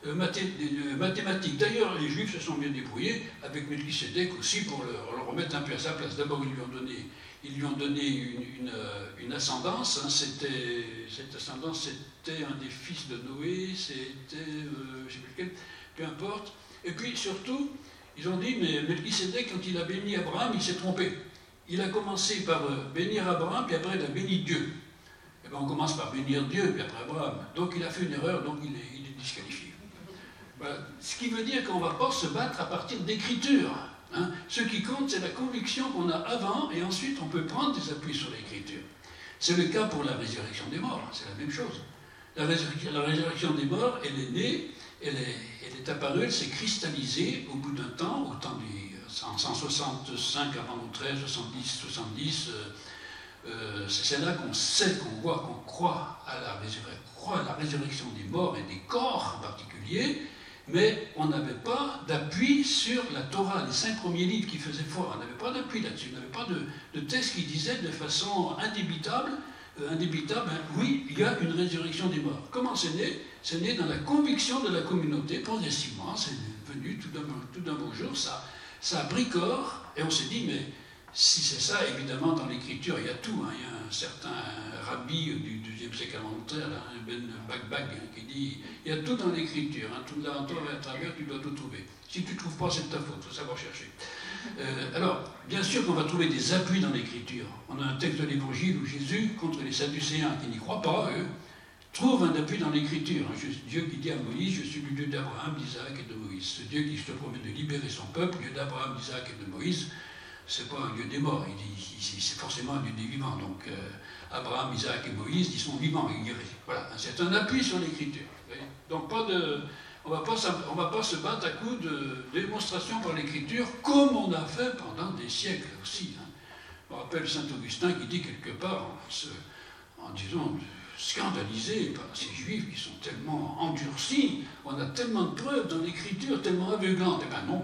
euh, mathé euh, mathématiques. D'ailleurs, les Juifs se sont bien débrouillés avec Melchisédek aussi pour le, le remettre un peu à sa place. D'abord, ils lui ont donné, ils lui ont donné une, une, une ascendance. Hein, c'était, cette ascendance, c'était un des fils de Noé, c'était, euh, je ne sais plus lequel, peu importe. Et puis surtout, ils ont dit, mais Melchisédek, quand il a béni Abraham, il s'est trompé. Il a commencé par bénir Abraham, puis après il a béni Dieu. Et bien on commence par bénir Dieu, puis après Abraham. Donc il a fait une erreur, donc il est, il est disqualifié. Voilà. Ce qui veut dire qu'on ne va pas se battre à partir d'écriture. Hein. Ce qui compte, c'est la conviction qu'on a avant, et ensuite on peut prendre des appuis sur l'écriture. C'est le cas pour la résurrection des morts, c'est la même chose. La résurrection, la résurrection des morts, elle est née, elle est, elle est apparue, elle s'est cristallisée au bout d'un temps, au temps du en cent soixante-cinq avant notre treize, soixante-dix, soixante-dix, euh, euh, c'est là qu'on sait, qu'on voit, qu'on croit à la résurrection, croit à la résurrection des morts et des corps en particulier, mais on n'avait pas d'appui sur la Torah, les cinq premiers livres qui faisaient foi, on n'avait pas d'appui là-dessus, on n'avait pas de, de texte qui disait de façon indébitable, euh, indébitable, hein, oui, il y a une résurrection des morts. Comment c'est né? C'est né dans la conviction de la communauté, progressivement, c'est venu tout d'un, tout d'un beau jour, ça. Ça a pris corps, et on s'est dit, mais si c'est ça, évidemment, dans l'écriture, il y a tout. Hein. Il y a un certain rabbi du deuxième siècle avant notre ère, Ben Bakbag, hein, qui dit, il y a tout dans l'écriture, hein, tout là, et à travers, tu dois tout trouver. Si tu ne trouves pas, c'est de ta faute, il faut savoir chercher. Euh, alors, bien sûr qu'on va trouver des appuis dans l'écriture. On a un texte de l'Évangile où Jésus, contre les Sadducéens qui n'y croient pas, eux, trouve un appui dans l'écriture. Dieu qui dit à Moïse, je suis le Dieu d'Abraham, d'Isaac et de Moïse. Ce Dieu qui se promet de libérer son peuple, Dieu d'Abraham, d'Isaac et de Moïse, c'est pas un Dieu des morts, il dit, c'est forcément un Dieu des vivants. Donc euh, Abraham, Isaac et Moïse, ils sont vivants. Voilà, c'est un appui sur l'écriture. Donc pas de, on va pas, on va pas se battre à coup de démonstration par l'écriture, comme on a fait pendant des siècles aussi. Hein. Je me rappelle Saint Augustin qui dit quelque part, en, se, en disant, scandalisés par ces juifs qui sont tellement endurcis, on a tellement de preuves dans l'écriture, tellement aveuglantes. Eh bien non.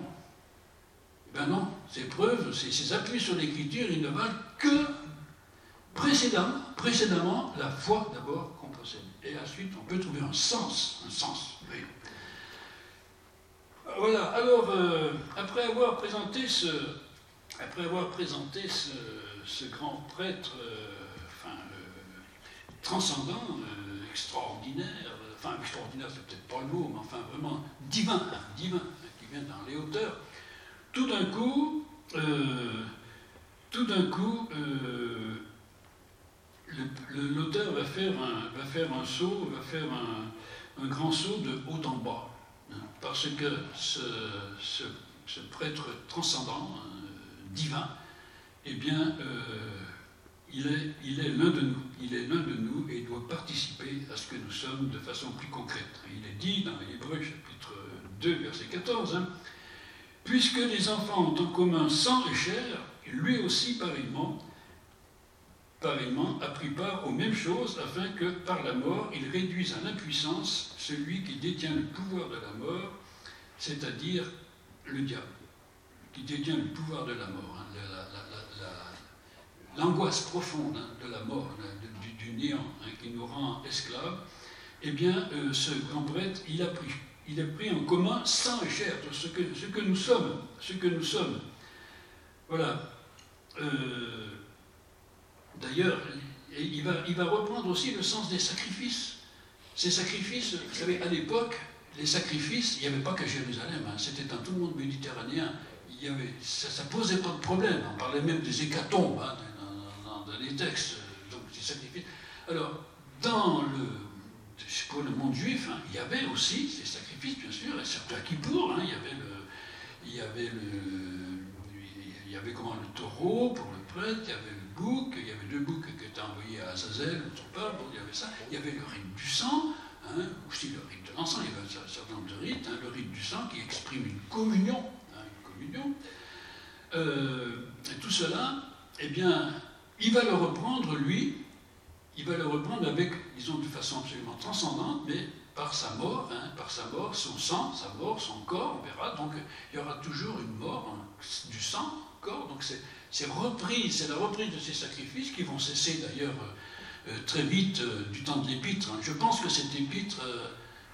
Eh bien non. Ces preuves, ces, ces appuis sur l'écriture, ils ne valent que précédemment, précédemment la foi d'abord qu'on possède. Et ensuite, on peut trouver un sens, un sens. Oui. Voilà. Alors, euh, après avoir présenté ce, après avoir présenté ce, ce grand prêtre, euh, enfin, transcendant, euh, extraordinaire, euh, enfin extraordinaire c'est peut-être pas le mot, mais enfin vraiment divin, hein, divin, hein, qui vient dans les hauteurs, tout d'un coup, euh, tout d'un coup, euh, l'auteur va faire un, va faire un saut, va faire un, un grand saut de haut en bas, hein, parce que ce, ce, ce prêtre transcendant, hein, divin, eh bien, euh, Il est, il est l'un de nous, il est l'un de nous et doit participer à ce que nous sommes de façon plus concrète. Il est dit dans Hébreux chapitre deux, verset quatorze, hein, « Puisque les enfants ont en commun sang et chair, lui aussi pareillement, pareillement a pris part aux mêmes choses afin que par la mort il réduise à l'impuissance celui qui détient le pouvoir de la mort, c'est-à-dire le diable, qui détient le pouvoir de la mort. Hein, la, la, la, la, l'angoisse profonde hein, de la mort, de, du, du néant, hein, qui nous rend esclaves, eh bien, euh, ce grand prêtre, il a pris, il a pris en commun sang et chair, ce que, ce que nous sommes, ce que nous sommes. Voilà. Euh, d'ailleurs, il va, il va reprendre aussi le sens des sacrifices. Ces sacrifices, vous savez, à l'époque, les sacrifices, il n'y avait pas qu'à Jérusalem, hein, c'était dans tout le monde méditerranéen. Il y avait, ça ne posait pas de problème, on parlait même des hécatombes, hein, dans les textes, donc ces sacrifices. Alors, dans le, pour le monde juif, hein, il y avait aussi ces sacrifices, bien sûr, et surtout à Kippour, hein, il y avait le, il y avait le, il y avait comment le taureau pour le prêtre, il y avait le bouc, il y avait deux boucs qui étaient envoyés à Azazel, son père, bon, il y avait ça, il y avait le rite du sang, hein, aussi le rite de l'encens, il y avait un certain nombre de rites, hein, le rite du sang qui exprime une communion, hein, une communion. Euh, et tout cela, eh bien, il va le reprendre, lui, il va le reprendre avec, disons, de façon absolument transcendante, mais par sa mort, hein, par sa mort, son sang, sa mort, son corps, on verra. Donc, il y aura toujours une mort, hein, du sang, corps. Donc, c'est repris, c'est la reprise de ces sacrifices qui vont cesser d'ailleurs euh, très vite euh, du temps de l'épître. Je pense que cette épître euh,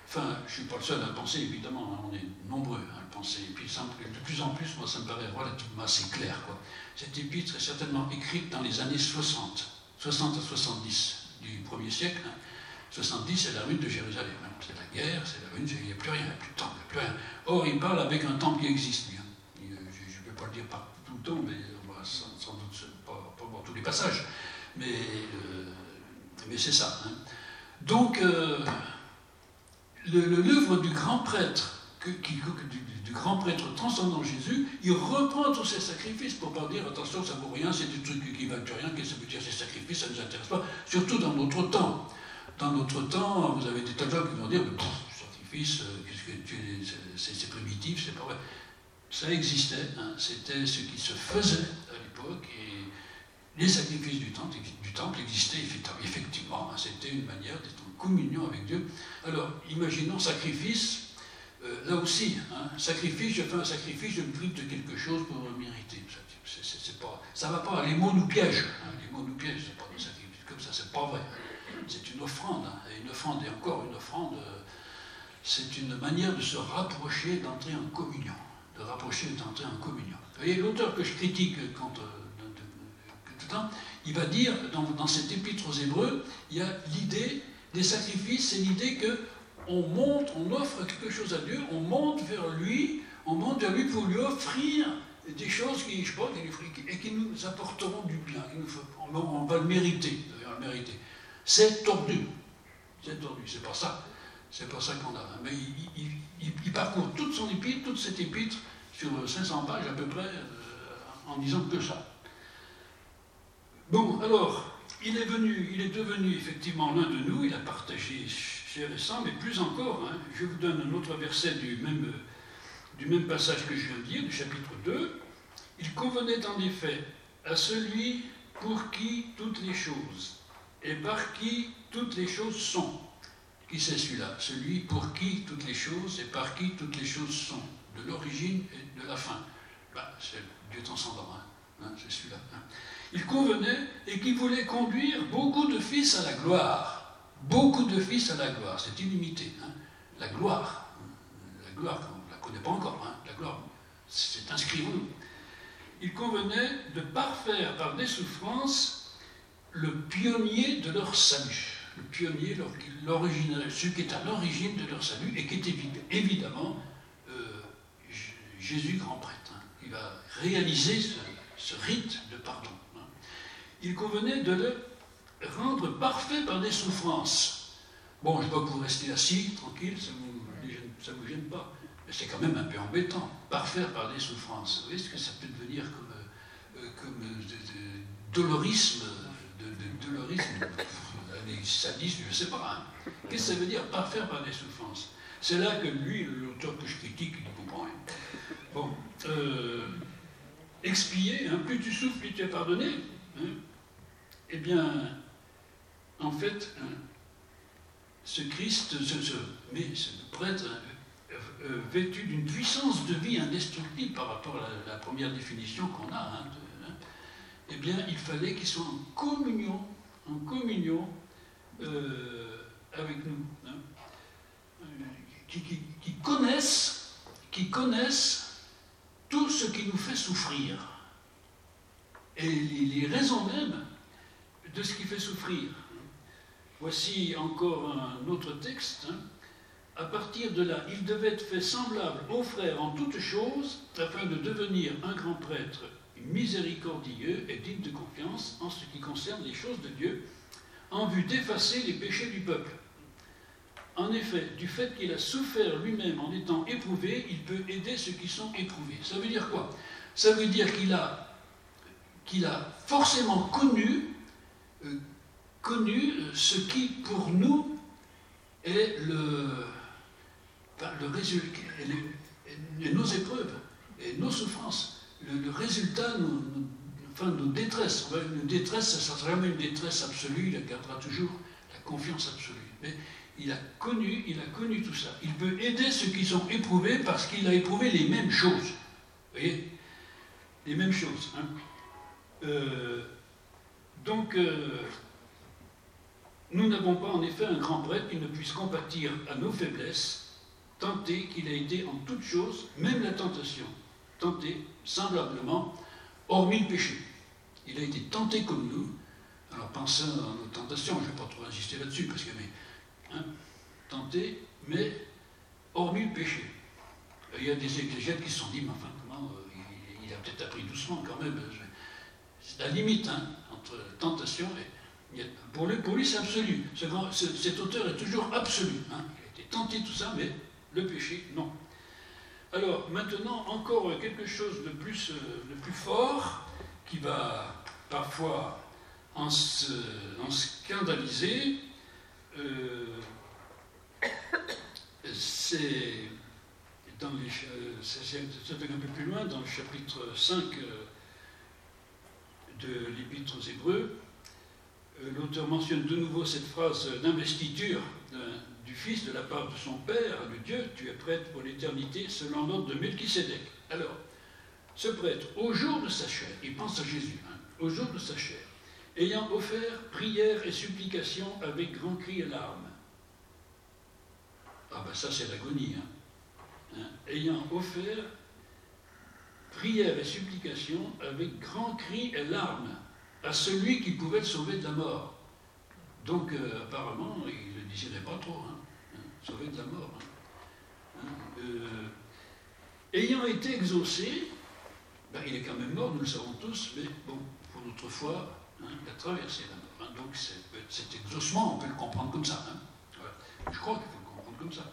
Enfin, je ne suis pas le seul à le penser, évidemment, hein, on est nombreux à le penser. Et puis, de plus en plus, moi, ça me paraît relativement assez clair, quoi. Cette épître est certainement écrite dans les années soixante, soixante à soixante-dix du premier siècle. Hein. soixante-dix, c'est la ruine de Jérusalem. Hein. C'est la guerre, c'est la ruine, il n'y a plus rien, il n'y a plus de temple, il n'y a plus rien. Or, il parle avec un temple qui existe, lui. Hein. Je ne vais pas le dire par tout le temps, mais on va sans, sans doute pas, pas voir tous les passages. Mais, euh, mais c'est ça. Hein. Donc, euh, le, le l'œuvre du grand prêtre, que, qui, du, du grand prêtre transcendant Jésus, il reprend tous ces sacrifices pour pas dire attention, ça vaut rien, c'est des trucs qui valent rien, qu'est-ce que ça veut dire ces sacrifices, ça ne nous intéresse pas, surtout dans notre temps. Dans notre temps, vous avez des tas de gens qui vont dire sacrifice, euh, qu'est-ce que tu c'est, c'est primitif, c'est pas vrai. Ça existait, hein, c'était ce qui se faisait à l'époque, et les sacrifices du temple, du temple existaient effectivement, hein, c'était une manière d'être en communion avec Dieu. Alors, imaginons sacrifice. Euh, là aussi, hein, sacrifice, je fais un sacrifice, je me prive de quelque chose pour me mériter. C'est, c'est, c'est pas, ça ne va pas, les mots nous piègent. Hein, les mots nous piègent, c'est pas des sacrifices comme ça, c'est pas vrai. C'est une offrande, hein, et une offrande, et encore une offrande, euh, c'est une manière de se rapprocher, d'entrer en communion. De rapprocher, d'entrer en communion. Vous voyez, l'auteur que je critique quand, euh, de, de, de, tout le temps, il va dire, dans, dans cette épître aux Hébreux, il y a l'idée des sacrifices, c'est l'idée que on monte, on offre quelque chose à Dieu, on monte vers lui, on monte vers lui pour lui offrir des choses qui, je pense, et qui nous apporteront du bien. Qui nous, on, on va le mériter, le mériter. C'est tordu, c'est tordu, c'est pas ça, c'est pas ça qu'on a. Mais il, il, il, il parcourt toute son épître, toute cette épître, sur cinq cents pages à peu près, euh, en disant que ça. Bon, alors, il est venu, il est devenu effectivement l'un de nous, il a partagé chair et sang, mais plus encore, hein, je vous donne un autre verset du même, du même passage que je viens de dire, du chapitre deux. Il convenait en effet à celui pour qui toutes les choses, et par qui toutes les choses sont. Qui c'est celui-là? Celui pour qui toutes les choses, et par qui toutes les choses sont, de l'origine et de la fin. Ben, c'est Dieu transcendant, hein, hein, c'est celui-là. Hein. Il convenait et qui voulait conduire beaucoup de fils à la gloire. Beaucoup de fils à la gloire, c'est illimité. Hein. La gloire, la gloire, on ne la connaît pas encore, hein. La gloire, c'est inscrit en nous. Il convenait de parfaire par des souffrances le pionnier de leur salut. Le pionnier, l'original, celui qui est à l'origine de leur salut et qui est évidemment euh, Jésus grand prêtre. Hein. Il va réaliser ce, ce rite de pardon. Hein. Il convenait de le rendre parfait par des souffrances. Bon, je ne vais pas vous rester assis, tranquille, ça ne vous, vous gêne pas. Mais c'est quand même un peu embêtant. Parfaire par des souffrances. Vous voyez ce que ça peut devenir comme, euh, comme euh, de, de, dolorisme, de, de dolorisme, les sadistes, je ne sais pas. Hein. Qu'est-ce que ça veut dire, parfaire par des souffrances? C'est là que lui, l'auteur que je critique, il ne comprend rien. Bon, euh, expier, hein, plus tu souffres, plus tu es pardonné. Hein. Eh bien, en fait, hein, ce Christ, ce, ce, mais ce prêtre euh, euh, vêtu d'une puissance de vie indestructible par rapport à la, la première définition qu'on a, hein, de, hein, eh bien, il fallait qu'il soit en communion, en communion euh, avec nous, hein, euh, qui, qui, qui connaissent, qui connaissent tout ce qui nous fait souffrir et les, les raisons mêmes de ce qui fait souffrir. Voici encore un autre texte. Hein. À partir de là, il devait être fait semblable aux frères en toutes choses, afin de devenir un grand prêtre miséricordieux et digne de confiance en ce qui concerne les choses de Dieu, en vue d'effacer les péchés du peuple. En effet, du fait qu'il a souffert lui-même en étant éprouvé, il peut aider ceux qui sont éprouvés. Ça veut dire quoi? Ça veut dire qu'il a, qu'il a forcément connu Euh, connu ce qui, pour nous, est le, ben, le résultat, et, et nos épreuves, et nos souffrances, le, le résultat, nos, nos, enfin, nos détresses. Une détresse, ça sera jamais une détresse absolue, il gardera toujours la confiance absolue. Mais il a connu, il a connu tout ça. Il peut aider ceux qui sont éprouvés parce qu'il a éprouvé les mêmes choses. Vous voyez? Les mêmes choses. Hein. Euh, Donc, euh, Nous n'avons pas en effet un grand prêtre qui ne puisse compatir à nos faiblesses, tenté qu'il a été en toutes choses, même la tentation, tenté semblablement, hormis le péché. Il a été tenté comme nous. Alors pensez à nos tentations, je ne vais pas trop insister là-dessus, parce que, mais, hein, tenté, mais hormis le péché. Il y a des exégètes qui se sont dit, mais enfin, comment, euh, il, il a peut-être appris doucement quand même. C'est la limite hein, entre tentation et... Il y a, pour, lui, pour lui, c'est absolu. Ce grand, ce, cet auteur est toujours absolu. Hein. Il a été tenté tout ça, mais le péché, non. Alors, maintenant, encore quelque chose de plus, euh, de plus fort, qui va parfois en, se, en scandaliser. Euh, c'est... Dans les, c'est un peu plus loin, dans le chapitre cinq euh, de l'Épître aux Hébreux, euh, l'auteur mentionne de nouveau cette phrase d'investiture du Fils de la part de son Père, le Dieu, tu es prêtre pour l'éternité, selon l'ordre de Melchisédek. Alors, ce prêtre, au jour de sa chair, il pense à Jésus, hein, au jour de sa chair, ayant offert prière et supplication avec grands cris et larmes. Ah ben ça c'est l'agonie, hein. Hein, ayant offert prière et supplication avec grands cris et larmes à celui qui pouvait le sauver de la mort. Donc euh, apparemment, il ne le désirait pas trop, hein, hein, sauver de la mort. Hein. Hein, euh, ayant été exaucé, ben, il est quand même mort, nous le savons tous, mais bon, pour notre foi, hein, il a traversé la mort. Hein, donc cet exaucement, on peut le comprendre comme ça. Hein. Voilà. Je crois qu'il faut le comprendre comme ça.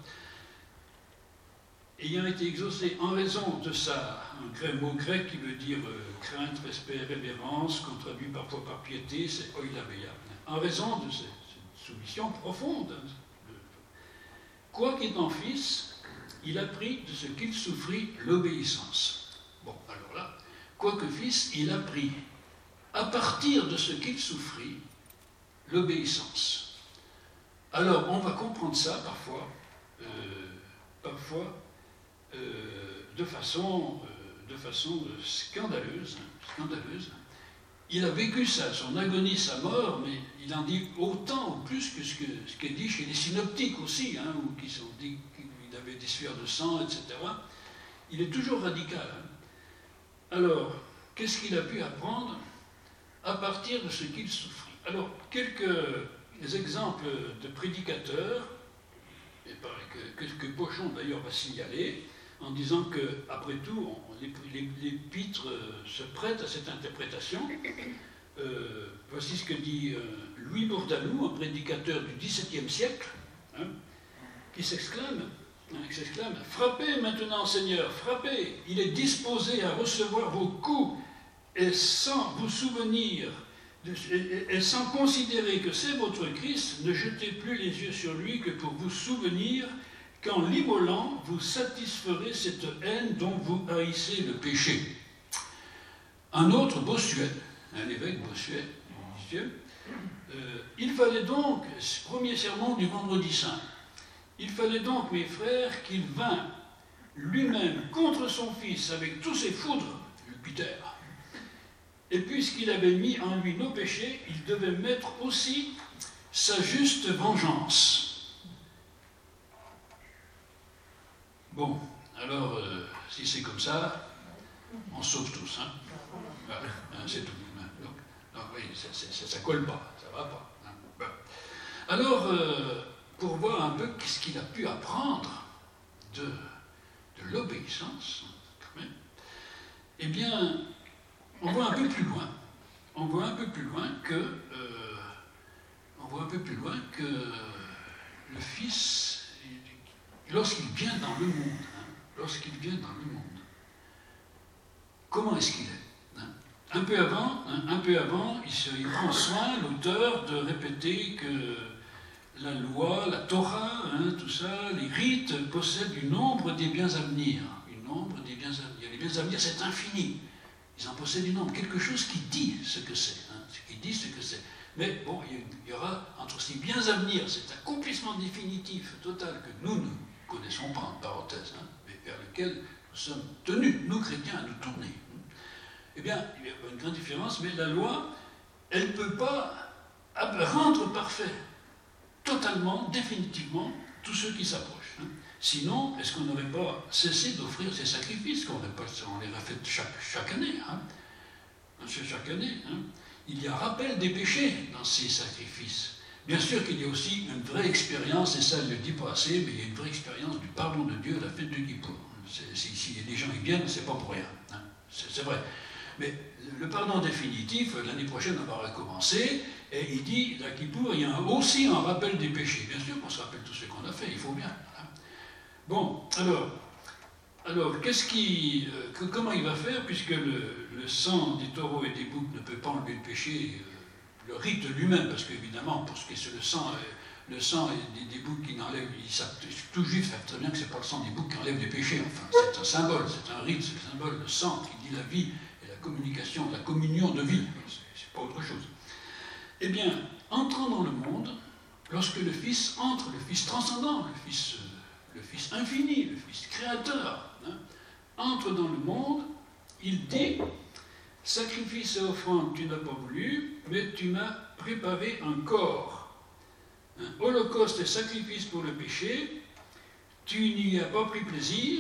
Ayant été exaucé en raison de ça, un mot grec qui veut dire euh, crainte, respect, révérence, qu'on traduit parfois par piété, c'est oilabeia. En raison de cette, cette soumission profonde. Hein, de, quoi qu'il en fisse, il apprit de ce qu'il souffrit l'obéissance. Bon, alors là, quoi que fisse, il apprit à partir de ce qu'il souffrit l'obéissance. Alors, on va comprendre ça parfois, euh, parfois, Euh, de façon, euh, de façon scandaleuse, scandaleuse. Il a vécu ça, son agonie, sa mort, mais il en dit autant ou plus que ce, que, ce qui est dit chez les synoptiques aussi, hein, ou qui sont dit qu'il avait des sueurs de sang, et cetera. Il est toujours radical. Hein. Alors, qu'est-ce qu'il a pu apprendre à partir de ce qu'il souffrit? Alors, quelques exemples de prédicateurs, et que, que, que Pochon d'ailleurs va signaler, en disant que, après tout, l'épître se prête à cette interprétation. Euh, voici ce que dit euh, Louis Bourdaloue, un prédicateur du dix-septième siècle, hein, qui s'exclame, hein, qui s'exclame « Frappez maintenant, Seigneur, frappez! Il est disposé à recevoir vos coups, et sans vous souvenir, de, et, et sans considérer que c'est votre Christ, ne jetez plus les yeux sur lui que pour vous souvenir qu'en l'immolant, vous satisferez cette haine dont vous haïssez le péché. » Un autre, Bossuet, un évêque Bossuet, euh, il fallait donc, premier sermon du vendredi saint, il fallait donc, mes frères, qu'il vînt lui-même contre son fils avec tous ses foudres, Jupiter, et puisqu'il avait mis en lui nos péchés, il devait mettre aussi sa juste vengeance. Bon, alors, euh, si c'est comme ça, on sauve tous, hein. Voilà, hein, c'est tout. Donc, donc oui, ça, ça, ça colle pas, ça va pas. Hein. Bon. Alors, euh, pour voir un peu qu'est-ce qu'il a pu apprendre de, de l'obéissance, quand même, eh bien, on voit un peu plus loin. On voit un peu plus loin que, euh, on voit un peu plus loin que le Fils, lorsqu'il vient dans le monde, hein, lorsqu'il vient dans le monde, comment est-ce qu'il est, hein? Un peu avant, hein, un peu avant, il, se, il prend soin, l'auteur, de répéter que la loi, la Torah, hein, tout ça, les rites possèdent une ombre des biens à venir. Une ombre des biens à venir. Les biens à venir, c'est infini. Ils en possèdent une ombre, quelque chose qui dit ce que c'est, hein, qui dit ce que c'est. Mais bon, il y aura entre ces biens à venir, cet accomplissement définitif, total, que nous ne connaissons pas, en parenthèse, hein, mais vers lequel nous sommes tenus, nous chrétiens, à nous tourner. Eh bien, il y a une grande différence, mais la loi, elle ne peut pas rendre parfait. totalement, définitivement, tous ceux qui s'approchent. Hein. Sinon, est-ce qu'on n'aurait pas cessé d'offrir ces sacrifices qu'on pas, on les refait chaque, chaque année hein. Chaque année. Hein. Il y a rappel des péchés dans ces sacrifices. Bien sûr qu'il y a aussi une vraie expérience, et ça je ne le dis pas assez, mais il y a une vraie expérience du pardon de Dieu à la fête de Kippour. Si les gens y viennent, c'est pas pour rien. Hein. C'est vrai. Mais le pardon définitif, l'année prochaine, on va recommencer, et il dit, à Kippour, il y a aussi un rappel des péchés. Bien sûr qu'on se rappelle tout ce qu'on a fait, il faut bien. Hein. Bon, alors, alors qu'est-ce qui, euh, que, comment il va faire, puisque le, le sang des taureaux et des boucs ne peut pas enlever le péché, euh, le rite lui-même, parce qu'évidemment, pour ce qui est le sang, euh, le sang des, des boucs qui n'enlèvent, tout juif savent très bien que ce n'est pas le sang des boucs qui enlève les péchés, enfin, c'est un symbole, c'est un rite, c'est le symbole, le sang qui dit la vie et la communication, la communion de vie, c'est pas autre chose. Eh bien, entrant dans le monde, lorsque le Fils entre, le Fils transcendant, le Fils, le Fils infini, le Fils créateur, hein, entre dans le monde, il dit, sacrifice et offrande tu n'as pas voulu, mais tu m'as préparé un corps. Un holocauste et sacrifice pour le péché, tu n'y as pas pris plaisir,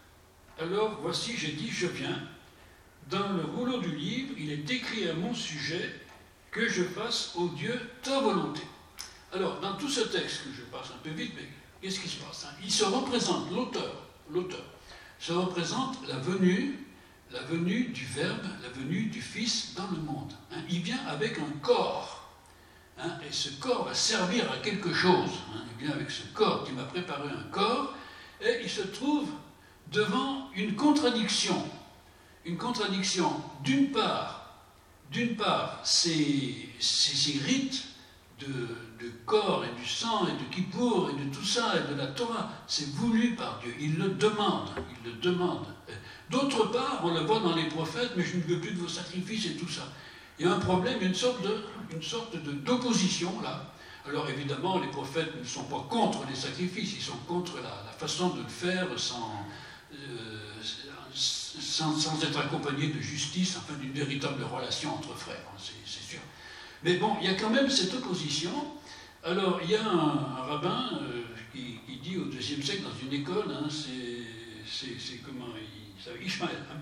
alors voici, j'ai dit, je viens. Dans le rouleau du livre, il est écrit à mon sujet que je fasse, ô Dieu, ta volonté. Alors, dans tout ce texte, que je passe un peu vite, mais qu'est-ce qui se passe hein? Il se représente, l'auteur, l'auteur, se représente la venue, la venue du Verbe, la venue du Fils dans le monde. Hein? Il vient avec un corps. Hein, et ce corps va servir à quelque chose. Hein, il vient avec ce corps qui m'a préparé un corps, et il se trouve devant une contradiction. Une contradiction, d'une part, d'une part, ces, ces, ces rites de, de corps et du sang et de Kippour et de tout ça et de la Torah, c'est voulu par Dieu. Il le demande, il le demande. D'autre part, on le voit dans les prophètes, mais je ne veux plus de vos sacrifices et tout ça. Il y a un problème, une sorte de, une sorte de, d'opposition là. Alors évidemment, les prophètes ne sont pas contre les sacrifices, ils sont contre la, la façon de le faire sans, euh, sans, sans être accompagnés de justice, enfin d'une véritable relation entre frères, c'est, c'est sûr. Mais bon, il y a quand même cette opposition. Alors il y a un, un rabbin euh, qui, qui dit au deuxième siècle dans une école, hein, c'est, c'est, c'est comment il s'appelle, Ishmael, hein,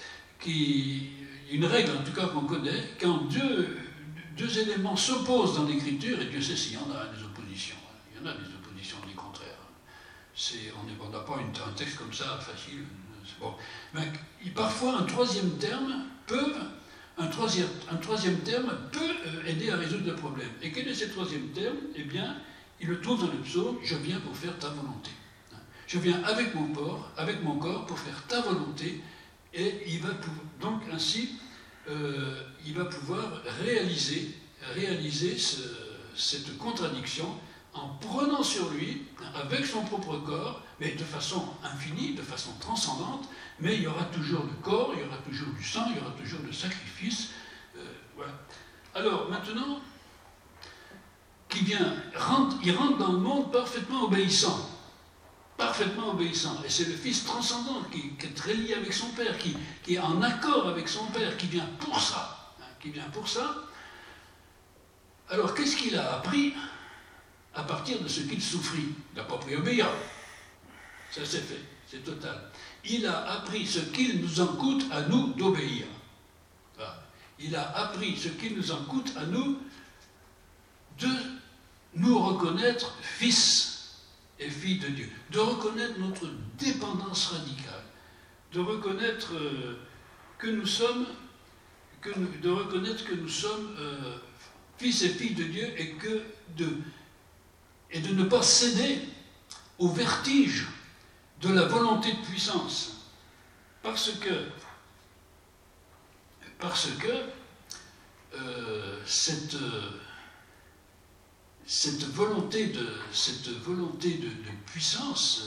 qui une règle en tout cas qu'on connaît, quand deux, deux éléments s'opposent dans l'écriture, et Dieu sait s'il y en a des oppositions, il y en a des oppositions, des contraires. C'est, on n'a pas une, un texte comme ça facile. Bon. Mais parfois un troisième terme peut, un troisième, un troisième terme peut aider à résoudre le problème. Et quel est ce troisième terme? Eh bien, il le trouve dans le psaume, je viens pour faire ta volonté. Je viens avec mon corps, avec mon corps pour faire ta volonté. Et il va pouvoir, donc ainsi, euh, il va pouvoir réaliser, réaliser ce, cette contradiction en prenant sur lui, avec son propre corps, mais de façon infinie, de façon transcendante, mais il y aura toujours le corps, il y aura toujours du sang, il y aura toujours le sacrifice. Euh, voilà. Alors maintenant, qui vient, rentre, il rentre dans le monde parfaitement obéissant. Parfaitement obéissant. Et c'est le Fils transcendant qui, qui est très lié avec son Père, qui, qui est en accord avec son Père, qui vient pour ça. Hein, qui vient pour ça. Alors, qu'est-ce qu'il a appris à partir de ce qu'il souffrit? Il n'a pas pris obéir. Ça c'est fait, c'est total. Il a appris ce qu'il nous en coûte à nous d'obéir. Voilà. Il a appris ce qu'il nous en coûte à nous de nous reconnaître fils et filles de Dieu, de reconnaître notre dépendance radicale, de reconnaître euh, que nous sommes, que nous, de reconnaître que nous sommes euh, fils et filles de Dieu et, que de, et de ne pas céder au vertige de la volonté de puissance. Parce que, parce que euh, cette... Euh, Cette volonté de, cette volonté de, de puissance,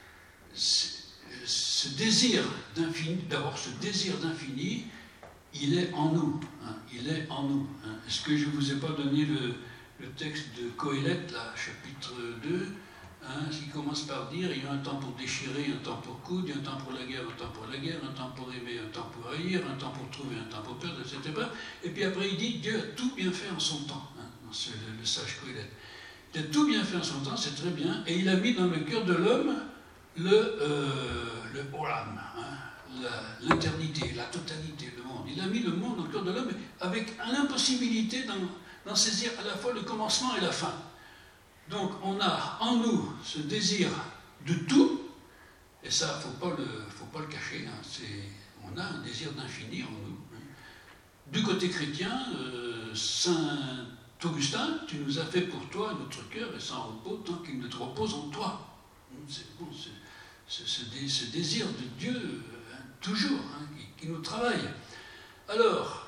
ce désir d'infini, d'abord ce désir d'infini, il est en nous. Hein, il est en nous. Hein. Est-ce que je ne vous ai pas donné le, le texte de Coëlette, là, chapitre deux, hein, qui commence par dire il y a un temps pour déchirer, un temps pour coudre, il y a un temps pour la guerre, un temps pour la guerre, un temps pour aimer, un temps pour haïr, un temps pour trouver, un temps pour perdre, et cetera. Et puis après il dit Dieu a tout bien fait en son temps. Hein, le, le sage Coëlette. Il a tout bien fait en son temps, c'est très bien, et il a mis dans le cœur de l'homme le, euh, le olam, hein, l'éternité, la, la totalité, le monde. Il a mis le monde dans le cœur de l'homme avec l'impossibilité d'en, d'en saisir à la fois le commencement et la fin. Donc on a en nous ce désir de tout, et ça, il ne faut pas le, faut pas le cacher, hein, c'est, on a un désir d'infini en nous. Hein. Du côté chrétien, euh, Saint Augustin, tu nous as fait pour toi, notre cœur est sans repos tant qu'il ne te repose en toi. C'est bon, c'est, c'est, ce, dé, ce désir de Dieu, hein, toujours, hein, qui, qui nous travaille. Alors,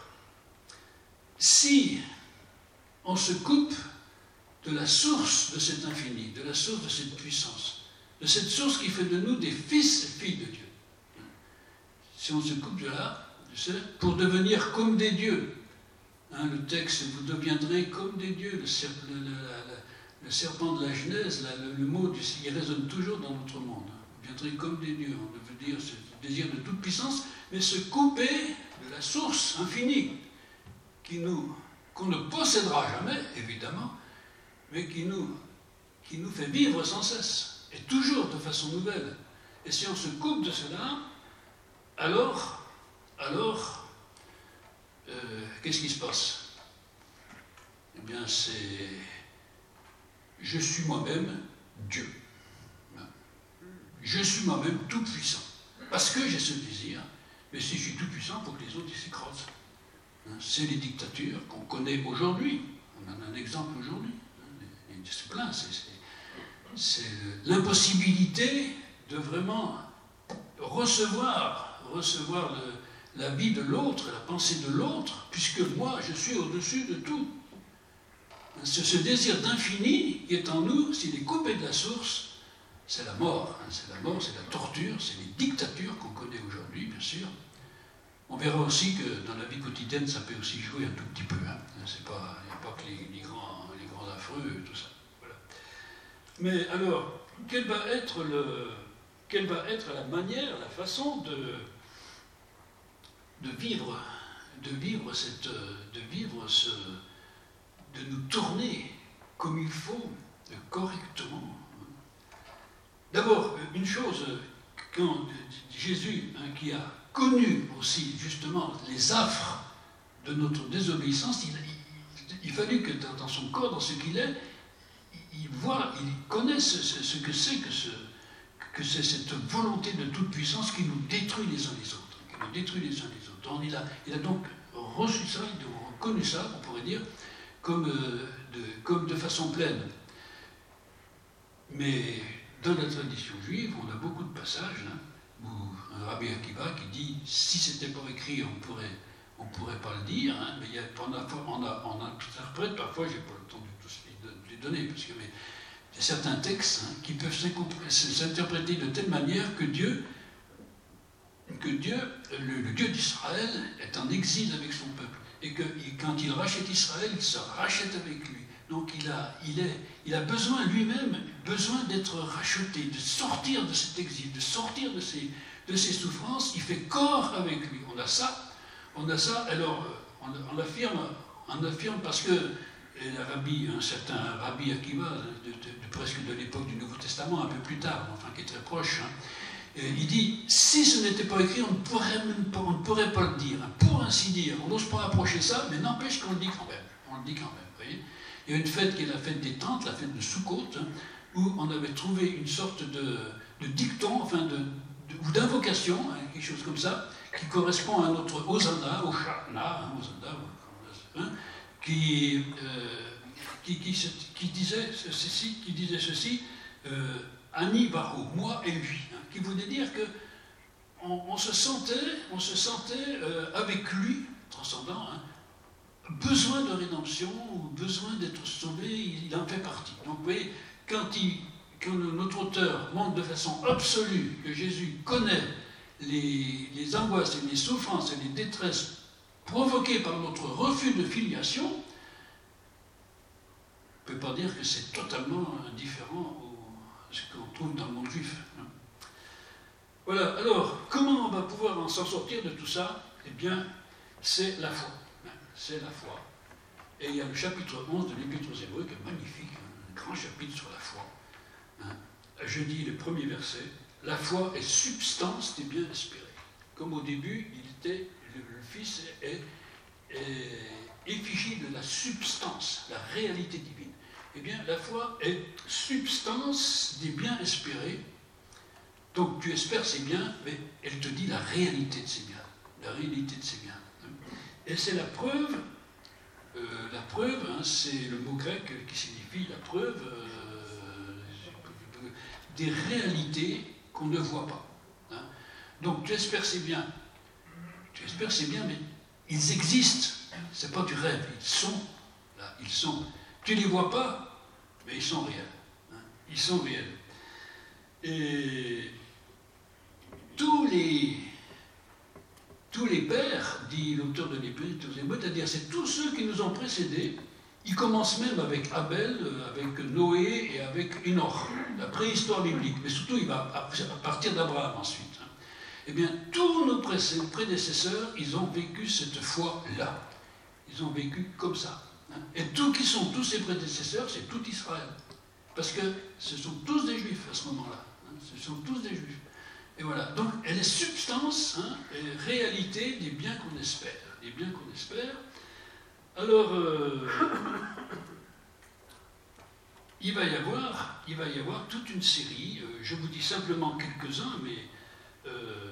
si on se coupe de la source de cet infini, de la source de cette puissance, de cette source qui fait de nous des fils et filles de Dieu, si on se coupe de là, pour devenir comme des dieux, hein, le texte, vous deviendrez comme des dieux, le, serp, le, le, le, le serpent de la Genèse, là, le, le mot, il résonne toujours dans notre monde. Vous deviendrez comme des dieux, on veut dire ce désir de toute puissance, mais se couper de la source infinie, qui nous, qu'on ne possédera jamais, évidemment, mais qui nous, qui nous fait vivre sans cesse, et toujours de façon nouvelle. Et si on se coupe de cela, alors, alors, euh, qu'est-ce qui se passe? Eh bien, c'est... Je suis moi-même Dieu. Je suis moi-même tout-puissant. Parce que j'ai ce désir, mais si je suis tout-puissant, il faut que les autres s'écrasent. C'est les dictatures qu'on connaît aujourd'hui. On en a un exemple aujourd'hui. C'est plein. C'est, c'est, c'est l'impossibilité de vraiment recevoir, recevoir le, la vie de l'autre, la pensée de l'autre, puisque moi, je suis au-dessus de tout. Ce, ce désir d'infini qui est en nous, s'il est coupé de la source, c'est la mort. Hein, c'est la mort, c'est la torture, c'est les dictatures qu'on connaît aujourd'hui, bien sûr. On verra aussi que dans la vie quotidienne, ça peut aussi jouer un tout petit peu. Hein. C'est pas, il n'y a pas que les, les, grands, les grands affreux et tout ça. Voilà. Mais alors, quelle va être, le, quelle va être la manière, la façon de, de vivre, de vivre cette, de vivre ce, de nous tourner comme il faut, correctement. D'abord, une chose, quand Jésus, hein, qui a connu aussi justement les affres de notre désobéissance, il, il, il fallut que dans, dans son corps, dans ce qu'il est, il voit, il connaît ce, ce, ce que c'est que, ce, que c'est cette volonté de toute puissance qui nous détruit les uns les autres, qui nous détruit les uns les autres. Donc, il, a, il a donc reçu ça, il a reconnu ça, on pourrait dire, comme, euh, de, comme de façon pleine. Mais dans la tradition juive, on a beaucoup de passages, hein, où un Rabbi Akiva qui dit si c'était pas écrit, on pourrait, on pourrait pas le dire, hein, mais il y a, on, a, on, a, on interprète parfois, j'ai pas le temps de tous les, les donner, parce que mais, il y a certains textes hein, qui peuvent s'interpréter de telle manière que Dieu, que Dieu, le, le Dieu d'Israël est en exil avec son peuple, et que et quand il rachète Israël, il se rachète avec lui. Donc il a, il, est, il a besoin lui-même, besoin d'être racheté, de sortir de cet exil, de sortir de ses, de ses souffrances. Il fait corps avec lui. On a ça, on a ça. Alors on, on affirme, on affirme parce que le rabbi, un certain Rabbi Akiva, de, de, de, presque de l'époque du Nouveau Testament, un peu plus tard, enfin qui est très proche, hein, il dit si ce n'était pas écrit, on ne pourrait même pas, on ne pourrait pas le dire. Hein, pour ainsi dire, on n'ose pas approcher ça, mais n'empêche qu'on le dit quand même. On le dit quand même, vous voyez. Il y a une fête qui est la fête des tentes, la fête de Sukkot, hein, où on avait trouvé une sorte de, de dicton, enfin de, de, ou d'invocation, hein, quelque chose comme ça, qui correspond à notre Hosanna, au Shana, hein, Hosanna, hein, qui, euh, qui, qui, qui disait ceci, qui disait ceci, euh, Ani Baruch, moi et lui, hein, qui voulait dire que on, on se sentait, on se sentait euh, avec lui, transcendant, hein, besoin de rédemption ou besoin d'être sauvé, il en fait partie. Donc vous voyez, quand, il, quand notre auteur montre de façon absolue que Jésus connaît les, les angoisses et les souffrances et les détresses provoquées par notre refus de filiation, on ne peut pas dire que c'est totalement indifférent à ce qu'on trouve dans le monde juif. Voilà, alors, comment on va pouvoir s'en sortir de tout ça? Eh bien, c'est la foi. C'est la foi. Et il y a le chapitre onze de l'Épître aux Hébreux qui est magnifique, hein, un grand chapitre sur la foi. Hein. Je dis le premier verset, la foi est substance des biens espérés. Comme au début, il était, le, le Fils est, est effigie de la substance, la réalité divine. Eh bien, la foi est substance des biens espérés. Donc, tu espères ces biens, mais elle te dit la réalité de ces biens. La réalité de ces biens. Et c'est la preuve, euh, la preuve, hein, c'est le mot grec qui signifie la preuve euh, des réalités qu'on ne voit pas. Hein. Donc, tu espères ces biens. Tu espères ces biens, mais ils existent. Ce n'est pas du rêve, ils sont là, ils sont. Tu ne les vois pas, mais ils sont réels. Hein. Ils sont réels. Et tous les, tous les pères, dit l'auteur de l'Épître aux Hébreux, c'est-à-dire c'est tous ceux qui nous ont précédés, ils commencent même avec Abel, avec Noé et avec Enoch, la préhistoire biblique, mais surtout il va à partir d'Abraham ensuite. Hein. Eh bien, tous nos prédécesseurs, ils ont vécu cette foi-là. Ils ont vécu comme ça. Hein. Et tous qui sont tous ces prédécesseurs, c'est tout Israël. Parce que ce sont tous des Juifs à ce moment-là. Hein. Ce sont tous des Juifs. Et voilà. Donc, elle est substance, hein, et réalité des biens qu'on espère. Des biens qu'on espère. Alors, euh, il va y avoir, il va y avoir toute une série. Euh, je vous dis simplement quelques-uns, mais euh,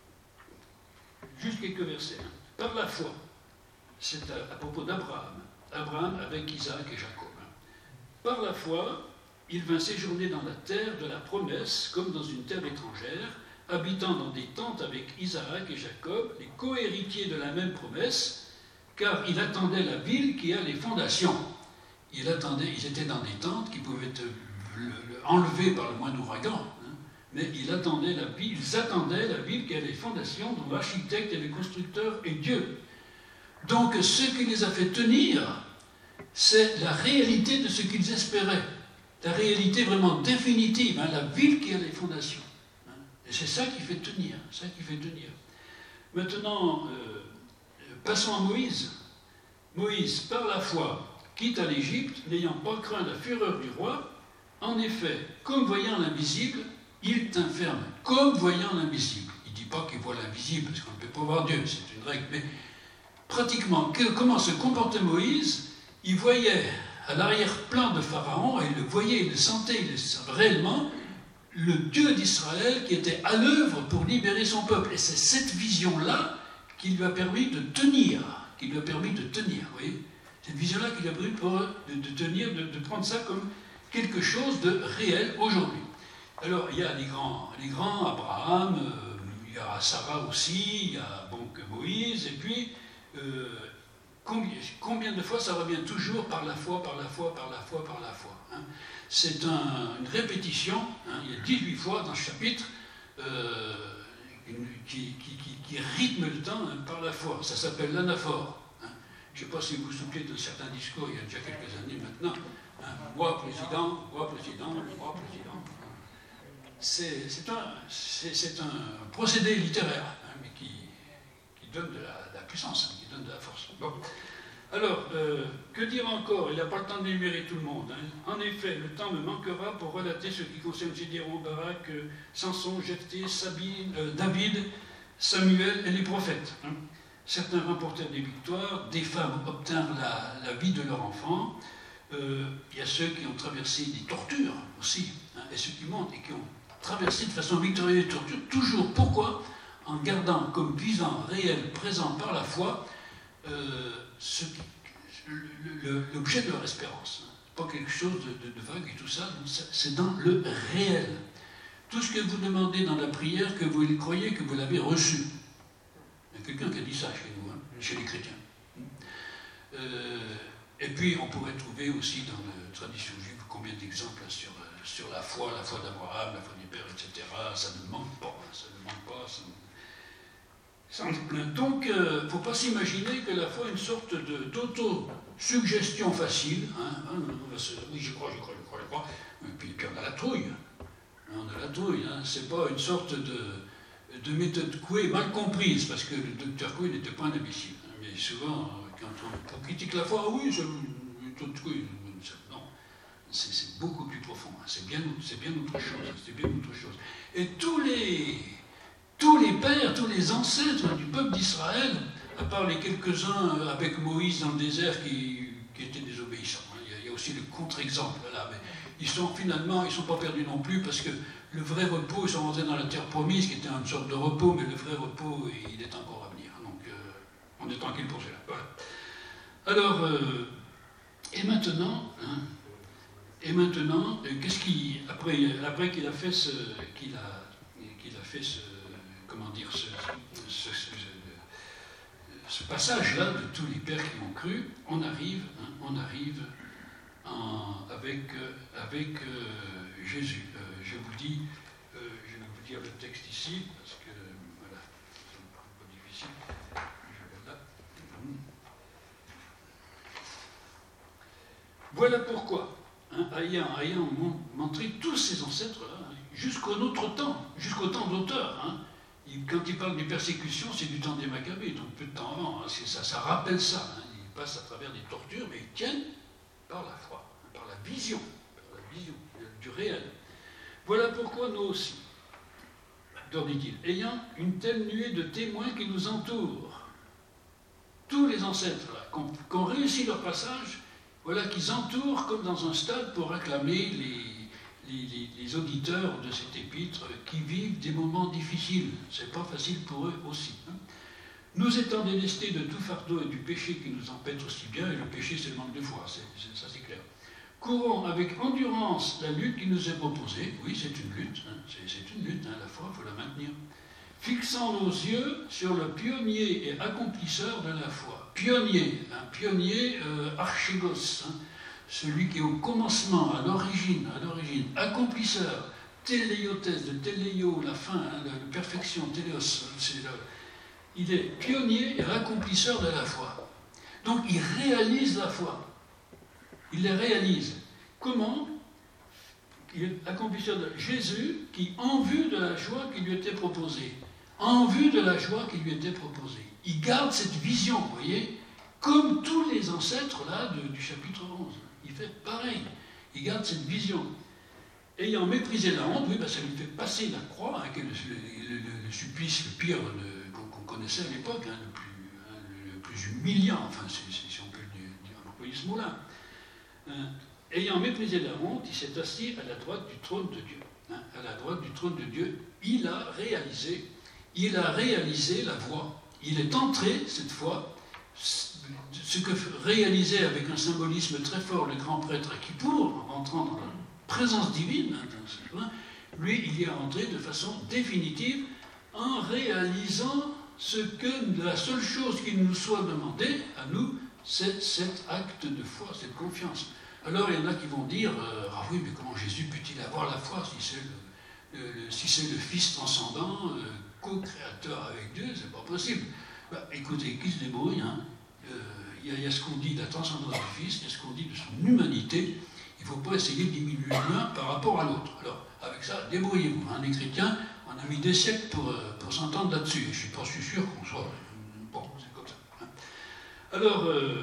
juste quelques versets. Hein. Par la foi. C'est à, à propos d'Abraham. Abraham avec Isaac et Jacob. Par la foi, il vint séjourner dans la terre de la promesse, comme dans une terre étrangère, habitant dans des tentes avec Isaac et Jacob, les co-héritiers de la même promesse, car il attendait la ville qui a les fondations. Il attendait, ils étaient dans des tentes qui pouvaient être enlevées par le moindre ouragan, hein, mais il attendait la ville, ils attendaient la ville qui a les fondations, dont l'architecte et le constructeur est Dieu. Donc ce qui les a fait tenir, c'est la réalité de ce qu'ils espéraient, la réalité vraiment définitive, hein, la ville qui a les fondations. Hein, et c'est ça qui fait tenir, ça qui fait tenir. Maintenant, euh, passons à Moïse. Moïse, par la foi, quitte à l'Égypte, n'ayant pas craint la fureur du roi. En effet, comme voyant l'invisible, il tint ferme, comme voyant l'invisible. Il ne dit pas qu'il voit l'invisible, parce qu'on ne peut pas voir Dieu, c'est une règle, mais pratiquement, comment se comportait Moïse? Il voyait à l'arrière-plan de Pharaon, et il le voyait, il le sentait, il le sentait réellement, le Dieu d'Israël qui était à l'œuvre pour libérer son peuple. Et c'est cette vision-là qui lui a permis de tenir, qui lui a permis de tenir, vous voyez? Cette vision-là qui lui a permis de, de tenir, de, de prendre ça comme quelque chose de réel aujourd'hui. Alors, il y a les grands, les grands Abraham, euh, il y a Sarah aussi, il y a donc Moïse, et puis euh, combien, combien de fois ça revient toujours par la foi, par la foi, par la foi, par la foi. Hein. C'est un, une répétition, hein, il y a dix-huit fois dans ce chapitre euh, une, qui, qui, qui, qui rythme le temps, hein, par la foi. Ça s'appelle l'anaphore. Hein. Je ne sais pas si vous vous souvenez de certains discours il y a déjà quelques années maintenant. Hein. Moi président, moi président, moi président. C'est un, un procédé littéraire, hein, mais qui, qui donne de la, de la puissance, hein, qui donne de la force. Bon. Alors, euh, que dire encore? Il n'y a pas le temps d'énumérer tout le monde. Hein. En effet, le temps me manquera pour relater ce qui concerne Gédéon, Barak, euh, Samson, Jephthé, Sabine, euh, David, Samuel et les prophètes. Hein. Certains remportèrent des victoires, des femmes obtinrent la, la vie de leur enfant. Euh, il y a ceux qui ont traversé des tortures aussi, hein, et ceux qui montent et qui ont traversé de façon victorieuse les tortures. Toujours, pourquoi? En gardant comme vivant, réel, présent par la foi, euh, l'objet de leur espérance. Pas quelque chose de, de, de vague et tout ça, c'est dans le réel. Tout ce que vous demandez dans la prière, que vous croyez que vous l'avez reçu. Il y a quelqu'un qui a dit ça chez nous, hein, chez les chrétiens. Euh, et puis on pourrait trouver aussi dans la tradition juive combien d'exemples sur, sur la foi, la foi d'Abraham, la foi du Père, et cetera. Ça ne manque pas, ça ne manque pas. Ça ne... Donc, il euh, ne faut pas s'imaginer que la foi est une sorte d'auto-suggestion facile. Hein, hein, oui, je crois, je crois, je crois, je crois. Et puis, puis on a la trouille. On a la trouille. Hein. Ce n'est pas une sorte de, de méthode Coué mal comprise, parce que le docteur Coué n'était pas un imbécile. Hein, mais souvent, quand on, on critique la foi, ah oui, c'est une méthode Coué. Non. C'est beaucoup plus profond, hein. c'est bien, bien autre chose, c'est bien autre chose. Et tous les, tous les pères, tous les ancêtres du peuple d'Israël, à part les quelques-uns avec Moïse dans le désert qui, qui étaient désobéissants, hein. il, y a, il y a aussi le contre-exemple là, mais ils sont finalement, ils ne sont pas perdus non plus, parce que le vrai repos, ils sont rentrés dans la terre promise, qui était une sorte de repos, mais le vrai repos, il est encore à venir, donc euh, on est tranquille pour cela. Voilà. Alors, euh, et maintenant, hein, Et maintenant, qu'est-ce qui, après, après qu'il a fait ce, qu'il a, qu'il a fait ce, comment dire, ce, ce, ce, ce passage-là de tous les pères qui ont cru, on arrive, hein, on arrive en, avec, avec euh, Jésus. Euh, je vous dis, euh, je vais vous dire le texte ici parce que voilà, c'est un peu difficile. Je vais là. Voilà pourquoi. Hein, ayant, ayant montré tous ces ancêtres-là, hein, jusqu'au notre temps, jusqu'au temps d'auteur. Hein, quand il parle des persécutions, c'est du temps des Maccabées, donc peu de temps avant. Hein, ça, ça rappelle ça. Hein, ils passent à travers des tortures, mais ils tiennent par la foi, hein, par la vision, par la vision du réel. Voilà pourquoi nous aussi, leur dit-il, ayant une telle nuée de témoins qui nous entourent, tous les ancêtres là, qui ont, qui ont réussi leur passage, voilà qu'ils entourent comme dans un stade pour acclamer les, les, les, les auditeurs de cet épître qui vivent des moments difficiles. C'est pas facile pour eux aussi. Hein. Nous étant délestés de tout fardeau et du péché qui nous empêtre aussi bien, et le péché c'est le manque de foi, c'est, c'est, ça c'est clair. Courons avec endurance la lutte qui nous est proposée. Oui, c'est une lutte, hein. c'est, c'est une lutte, hein. La foi, il faut la maintenir. Fixant nos yeux sur le pionnier et accomplisseur de la foi. Pionnier, un pionnier euh, archégos, hein, celui qui est au commencement, à l'origine, à l'origine, accomplisseur, téléiotes, de téléio, la fin, hein, la, la perfection, téléos, c'est le, il est pionnier et accomplisseur de la foi. Donc il réalise la foi. Il les réalise. Comment? Il est accomplisseur de Jésus qui, en vue de la joie qui lui était proposée, en vue de la joie qui lui était proposée, il garde cette vision, vous voyez, comme tous les ancêtres là de, du chapitre onze. Il fait pareil. Il garde cette vision. Ayant méprisé la honte, oui, ben ça lui fait passer la croix, hein, qui est le, le, le, le supplice le pire de, qu'on, qu'on connaissait à l'époque, hein, le, plus, hein, le plus humiliant, enfin, c'est, c'est, si on peut dire, employer ce mot-là. Hein, ayant méprisé la honte, il s'est assis à la droite du trône de Dieu. Hein, à la droite du trône de Dieu, il a réalisé, il a réalisé la voie. Il est entré, cette fois, ce que réalisait avec un symbolisme très fort le grand prêtre Kippour, en rentrant dans la présence divine, hein, lui, il y est entré de façon définitive en réalisant ce que la seule chose qu'il nous soit demandé à nous, c'est cet acte de foi, cette confiance. Alors il y en a qui vont dire, euh, ah oui, mais comment Jésus peut-il avoir la foi si c'est le, le, si c'est le Fils transcendant, euh, co-créateur avec Dieu, c'est pas possible. Bah, écoutez, qui se débrouille, hein. euh, y, y a ce qu'on dit de la transcendance du Fils, il y a ce qu'on dit de son humanité. Il ne faut pas essayer de diminuer l'un par rapport à l'autre. Alors, avec ça, débrouillez-vous. Hein. Les chrétiens, on a mis des siècles pour, pour s'entendre là-dessus. Et je ne suis pas si sûr qu'on soit... Bon, c'est comme ça. Hein. Alors, euh,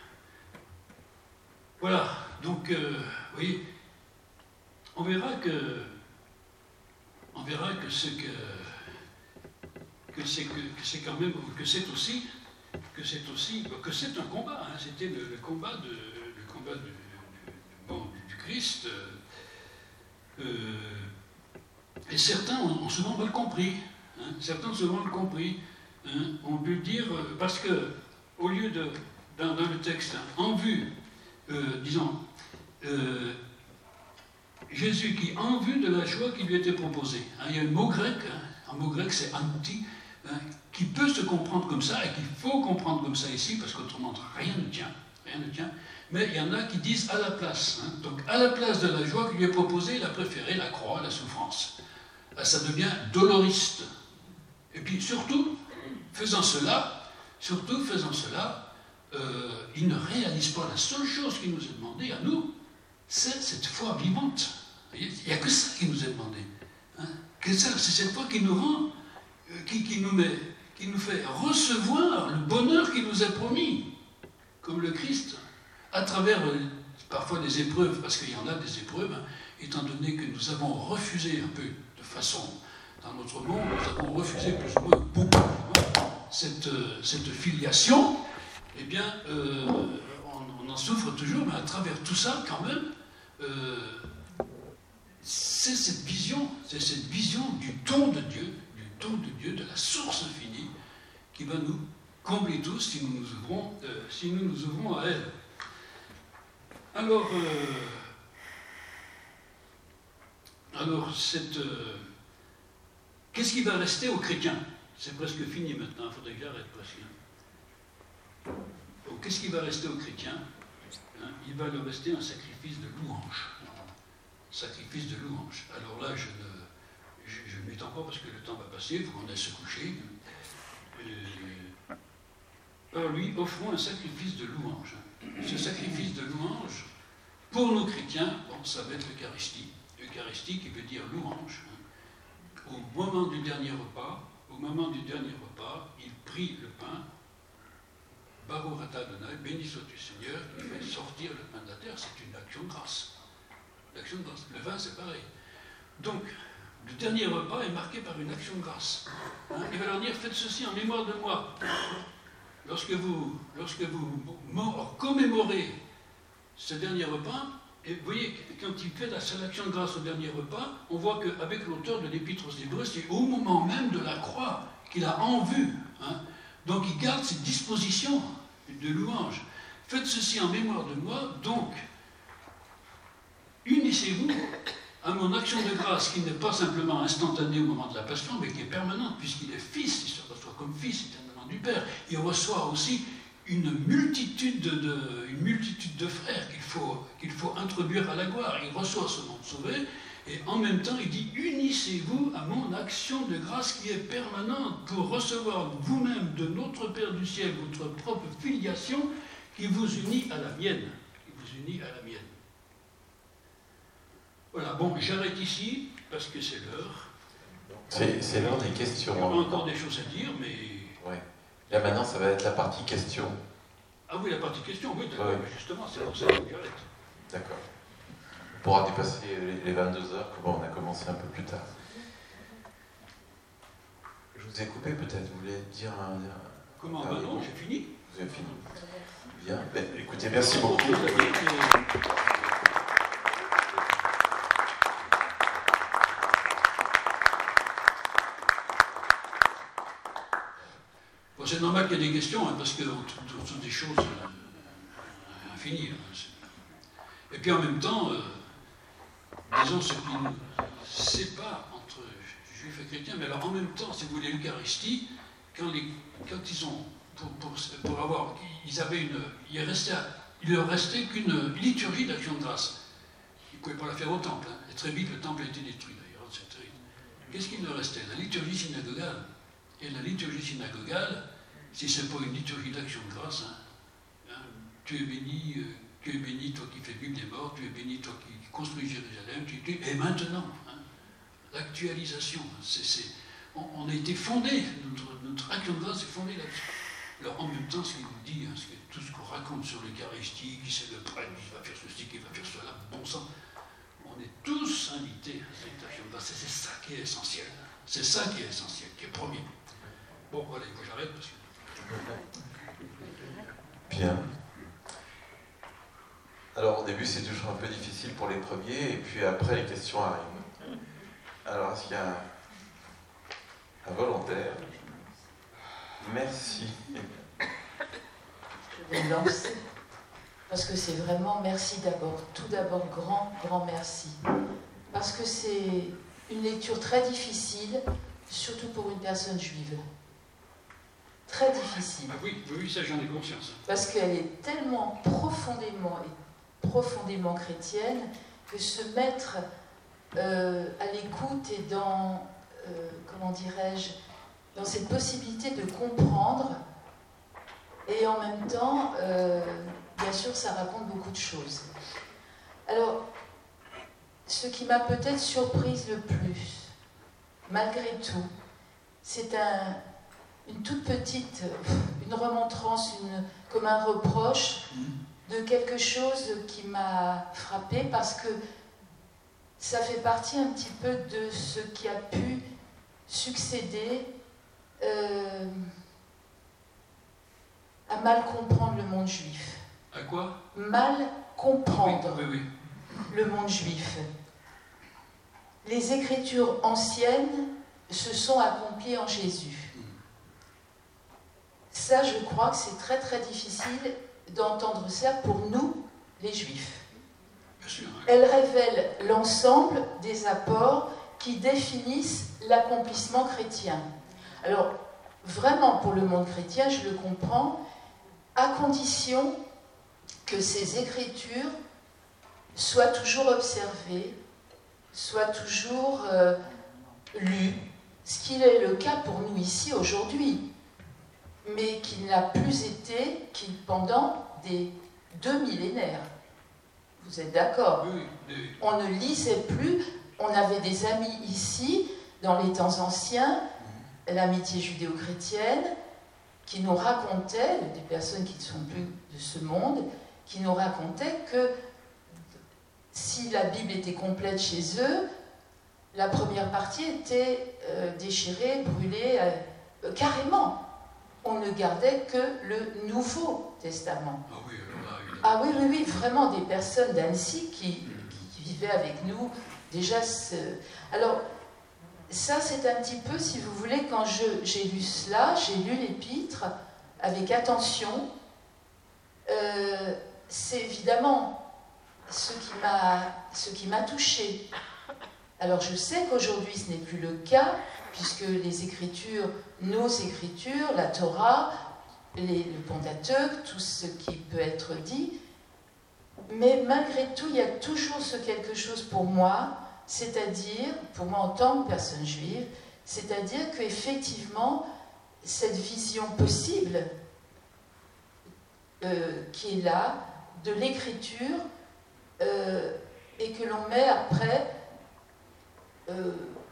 voilà. Donc, euh, vous voyez, on verra que... On verra que c'est que... que c'est que, que c'est quand même... que c'est aussi... que c'est aussi... que c'est un combat. Hein. C'était le, le combat de... le combat de... Bon, du Christ, euh, euh, et certains ont, ont souvent mal compris. Hein, certains ont souvent mal compris. Hein, on peut dire, parce que, au lieu de, dans, dans le texte, hein, en vue, euh, disons, euh, Jésus qui, en vue de la joie qui lui était proposée, hein, il y a un mot grec, hein, un mot grec c'est anti, hein, qui peut se comprendre comme ça, et qu'il faut comprendre comme ça ici, parce qu'autrement rien ne tient, rien ne tient. Mais il y en a qui disent à la place. Hein. Donc, à la place de la joie qui lui est proposée, il a préféré la croix, la souffrance. Là, ça devient doloriste. Et puis, surtout, faisant cela, surtout faisant cela, euh, il ne réalise pas la seule chose qui nous est demandée à nous, c'est cette foi vivante. Il n'y a que ça qui nous est demandé. Hein. C'est cette foi qui nous rend, euh, qui, qui, nous met, qui nous fait recevoir le bonheur qui nous est promis, comme le Christ. À travers parfois des épreuves, parce qu'il y en a des épreuves, hein, étant donné que nous avons refusé un peu de façon, dans notre monde, nous avons refusé plus ou moins beaucoup hein, cette, cette filiation, eh bien, euh, on, on en souffre toujours, mais à travers tout ça, quand même, euh, c'est cette vision, c'est cette vision du don de Dieu, du don de Dieu, de la source infinie, qui va nous combler tous si nous nous ouvrons, euh, si nous nous ouvrons à elle. Alors, euh, alors cette, euh, qu'est-ce qui va rester aux chrétiens? C'est presque fini maintenant, il faudrait que j'arrête presque. Donc, qu'est-ce qui va rester aux chrétiens? Hein, il va leur rester un sacrifice de louange. Sacrifice de louange. Alors là, je ne je, je m'étends pas parce que le temps va passer, il faut qu'on aille se coucher. Euh, alors lui, offrons un sacrifice de louange. Ce sacrifice de louange, pour nos chrétiens, bon, ça va être l'Eucharistie. L'Eucharistie qui veut dire louange. Au moment du dernier repas, au moment du dernier repas, il prit le pain, Baruch atah Adonai, béni sois-tu Seigneur, il fait sortir le pain de la terre, c'est une action de grâce. L'action de grâce. Le vin, c'est pareil. Donc, le dernier repas est marqué par une action de grâce. Hein, il va leur dire, faites ceci en mémoire de moi. Lorsque vous, lorsque vous commémorez ce dernier repas, et vous voyez, quand il fait l'action de grâce au dernier repas, on voit qu'avec l'auteur de l'Épître aux Hébreux, c'est au moment même de la croix qu'il a en vue. Hein. Donc il garde cette disposition de louange. Faites ceci en mémoire de moi, donc unissez-vous à mon action de grâce qui n'est pas simplement instantanée au moment de la passion, mais qui est permanente, puisqu'il est fils, il se reçoit comme fils éternellement du Père. Il reçoit aussi une multitude de, de, une multitude de frères qu'il faut, qu'il faut introduire à la gloire. Il reçoit ce monde sauvé, et en même temps, il dit « Unissez-vous à mon action de grâce qui est permanente pour recevoir vous-même de notre Père du ciel votre propre filiation qui vous unit à la mienne. » Qui vous unit à la mienne. Voilà, bon, j'arrête ici, parce que c'est l'heure. C'est l'heure des questions. Il y aura encore des choses à dire, mais... Ouais. Là, maintenant, ça va être la partie questions. Ah oui, la partie questions, oui, ouais. Justement, c'est pour ça que j'arrête. D'accord. On pourra dépasser les vingt-deux heures, comme on a commencé un peu plus tard. Je vous ai coupé, peut-être, vous voulez dire un... Comment ah, ben non, j'ai fini. Vous avez fini. Bien, ben, écoutez, merci beaucoup. Bon, c'est normal qu'il y ait des questions, hein, parce que ce sont des choses euh, infinies. Hein. Et puis en même temps, euh, disons ce qui nous sépare entre juifs et chrétiens, mais alors en même temps, si vous voulez, l'Eucharistie, quand, les, quand ils ont, pour, pour, pour avoir, ils avaient une, il, restait, il leur restait qu'une liturgie d'action de grâce. Ils ne pouvaient pas la faire au temple, hein, et très vite le temple a été détruit d'ailleurs. Qu'est-ce qu'il leur restait? La liturgie synagogale. Et la liturgie synagogale, si ce n'est pas une liturgie d'action de grâce, hein, hein, tu es béni, euh, tu es béni, toi qui fais vivre les morts, tu es béni, toi qui construis Jérusalem, tu, tu, et maintenant, hein, l'actualisation, on, on a été fondé, notre, notre action de grâce est fondée là-dessus. Alors en même temps, ce qu'il nous dit, hein, ce que, tout ce qu'on raconte sur l'Eucharistie, qui c'est le prêtre, qui va faire ceci, qui va faire cela, bon sang, on est tous invités à cette action de grâce, c'est ça qui est essentiel, c'est ça qui est essentiel, qui est premier. Bon, voilà, il faut que j'arrête parce que... Bien. Alors, au début, c'est toujours un peu difficile pour les premiers, et puis après, les questions arrivent. Alors, est-ce qu'il y a un, un volontaire? Merci. Je vais me lancer. Parce que c'est vraiment merci d'abord. Tout d'abord, grand, grand merci. Parce que c'est une lecture très difficile, surtout pour une personne juive. Très difficile. Ah oui, oui, ça j'en ai conscience. Parce qu'elle est tellement profondément et profondément chrétienne que se mettre euh, à l'écoute et dans, euh, comment dirais-je, dans cette possibilité de comprendre, et en même temps, euh, bien sûr, ça raconte beaucoup de choses. Alors, ce qui m'a peut-être surprise le plus, malgré tout, c'est un... une toute petite, une remontrance, une, comme un reproche de quelque chose qui m'a frappée parce que ça fait partie un petit peu de ce qui a pu succéder euh, à mal comprendre le monde juif. À quoi? Mal comprendre oui, oui, oui. le monde juif. Les écritures anciennes se sont accomplies en Jésus. Ça, je crois que c'est très très difficile d'entendre ça pour nous, les Juifs. Bien sûr, hein. Elle révèle l'ensemble des apports qui définissent l'accomplissement chrétien. Alors, vraiment, pour le monde chrétien, je le comprends, à condition que ces écritures soient toujours observées, soient toujours euh, lues, ce qui est le cas pour nous ici aujourd'hui, mais qui n'a plus été qu'il pendant des deux millénaires. Vous êtes d'accord? Oui, oui. On ne lisait plus, on avait des amis ici, dans les temps anciens, l'amitié judéo-chrétienne, qui nous racontaient, des personnes qui ne sont plus de ce monde, qui nous racontaient que si la Bible était complète chez eux, la première partie était euh, déchirée, brûlée, euh, carrément. On ne gardait que le Nouveau Testament. Ah oui, alors là, évidemment. Ah oui, oui, oui, vraiment des personnes d'Annecy qui, qui vivaient avec nous. Déjà, ce... alors, ça c'est un petit peu, si vous voulez, quand je, j'ai lu cela, j'ai lu l'Épître avec attention. Euh, c'est évidemment ce qui m'a, ce qui m'a touchée. Alors je sais qu'aujourd'hui ce n'est plus le cas, puisque les Écritures, nos Écritures, la Torah, les, le Pentateuque, tout ce qui peut être dit, mais malgré tout, il y a toujours ce quelque chose pour moi, c'est-à-dire, pour moi en tant que personne juive, c'est-à-dire qu'effectivement, cette vision possible euh, qui est là, de l'Écriture, euh, et que l'on met après euh,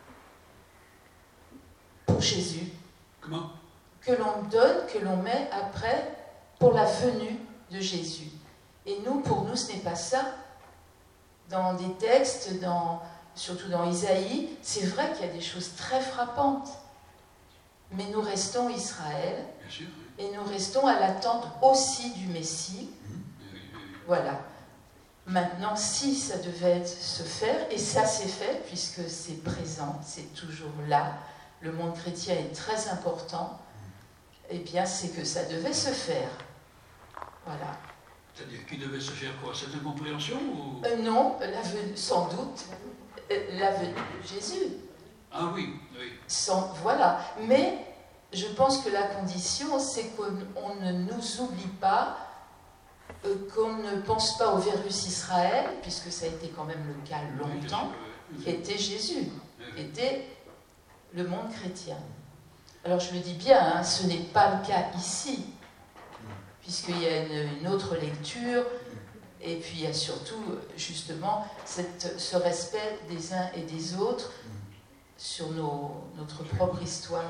pour Jésus. Comment? Que l'on donne, que l'on met après pour la venue de Jésus. Et nous, pour nous, ce n'est pas ça. Dans des textes, dans, surtout dans Isaïe, c'est vrai qu'il y a des choses très frappantes. Mais nous restons Israël, Bien sûr, oui. et nous restons à l'attente aussi du Messie. Mmh. Oui, oui, oui. Voilà. Maintenant, si ça devait se faire, et ça s'est fait, puisque c'est présent, c'est toujours là, le monde chrétien est très important, eh bien, c'est que ça devait se faire. Voilà. C'est-à-dire qu'il devait se faire quoi? Cette incompréhension ou... Euh, non, la venue, sans doute, euh, la venue de Jésus. Ah oui, oui. Sans, voilà. Mais je pense que la condition, c'est qu'on on ne nous oublie pas, euh, qu'on ne pense pas au Vérus Israël, puisque ça a été quand même le cas longtemps, Oui, était Jésus, oui, oui. était le monde chrétien. Alors je le dis bien, hein, ce n'est pas le cas ici, puisqu'il y a une, une autre lecture, et puis il y a surtout, justement, cette, ce respect des uns et des autres sur nos, notre propre histoire.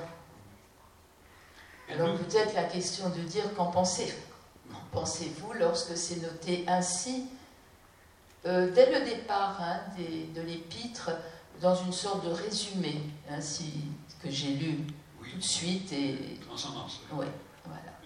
Alors peut-être la question de dire qu'en pensez, qu'en pensez-vous lorsque c'est noté ainsi, euh, dès le départ hein, des, de l'épître, dans une sorte de résumé, ainsi que j'ai lu Oui. tout de suite, et... Transcendance. Oui, voilà. Oui,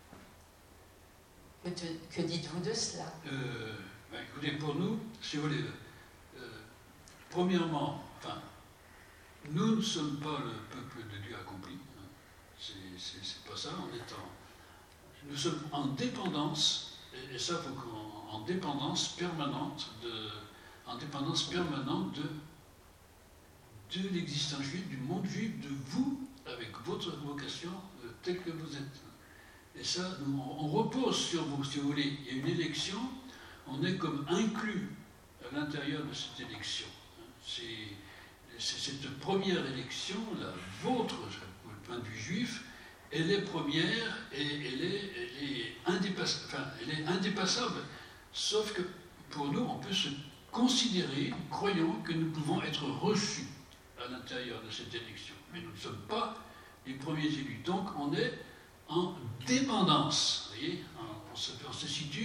oui. Que, te- que dites-vous de cela? Euh, ben, écoutez, pour nous, si vous voulez, euh, premièrement, enfin, nous ne sommes pas le peuple de Dieu accompli. Hein. C'est, c'est, c'est pas ça. On est en, nous sommes en dépendance, et, et ça, faut qu'on, en dépendance permanente de, en dépendance permanente de, de l'existence juive, du monde juif, de vous, avec votre vocation euh, telle que vous êtes. Et ça, nous, on repose sur vous, si vous voulez. Il y a une élection, on est comme inclus à l'intérieur de cette élection. C'est, c'est cette première élection, la vôtre, du point de vue juif, elle est première et elle est, elle est, indépassable, enfin, elle est indépassable. Sauf que pour nous, on peut se considérer, croyons que nous pouvons être reçus à l'intérieur de cette élection. Mais nous ne sommes pas les premiers élus. Donc on est en dépendance. Vous voyez, on se, on se situe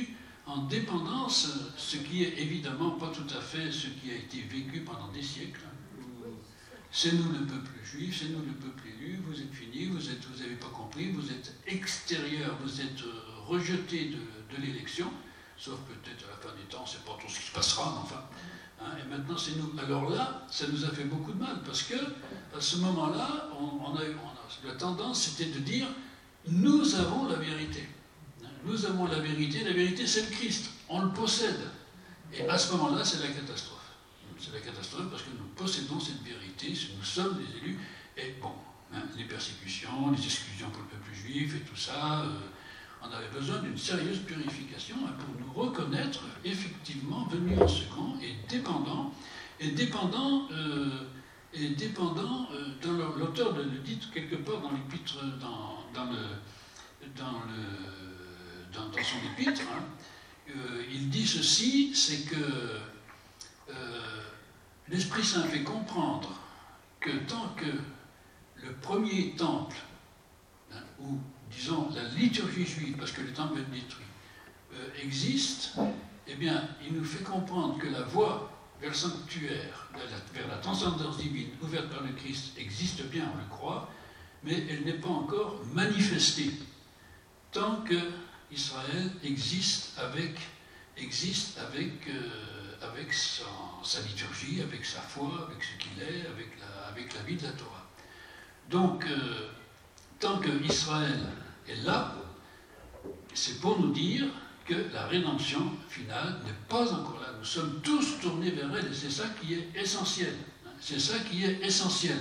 en dépendance, ce qui est évidemment pas tout à fait ce qui a été vécu pendant des siècles. C'est nous le peuple juif, c'est nous le peuple élu, vous êtes finis, vous êtes, vous n'avez pas compris, vous êtes extérieur, vous êtes rejeté de, de l'élection, sauf peut-être à la fin des temps, c'est pas tout ce qui se passera, mais enfin. Hein, et maintenant c'est nous. Alors là, ça nous a fait beaucoup de mal, parce que à ce moment-là, on, on a, on a, la tendance c'était de dire nous avons la vérité. Nous avons la vérité, la vérité c'est le Christ, on le possède. Et à ce moment-là, c'est la catastrophe. C'est la catastrophe parce que nous possédons cette vérité, nous sommes des élus, et bon, hein, les persécutions, les exclusions pour le peuple juif et tout ça, euh, on avait besoin d'une sérieuse purification hein, pour nous reconnaître effectivement venus en second et dépendants, et dépendants, euh, et dépendants euh, dans l'auteur le dit quelque part dans l'épître, dans, dans, le, dans, le, dans, dans son épître, hein, euh, il dit ceci, c'est que euh, l'Esprit Saint fait comprendre que tant que le premier temple, hein, ou disons la liturgie juive, parce que le temple est détruit, euh, existe, eh bien, il nous fait comprendre que la voie vers le sanctuaire, vers la transcendance divine ouverte par le Christ existe bien, on le croit, mais elle n'est pas encore manifestée, tant que Israël existe avec, existe avec, euh, avec sa, sa liturgie, avec sa foi, avec ce qu'il est, avec la, avec la vie de la Torah. Donc, euh, tant que Israël est là, c'est pour nous dire que la rédemption finale n'est pas encore là. Nous sommes tous tournés vers elle, et c'est ça qui est essentiel. C'est ça qui est essentiel.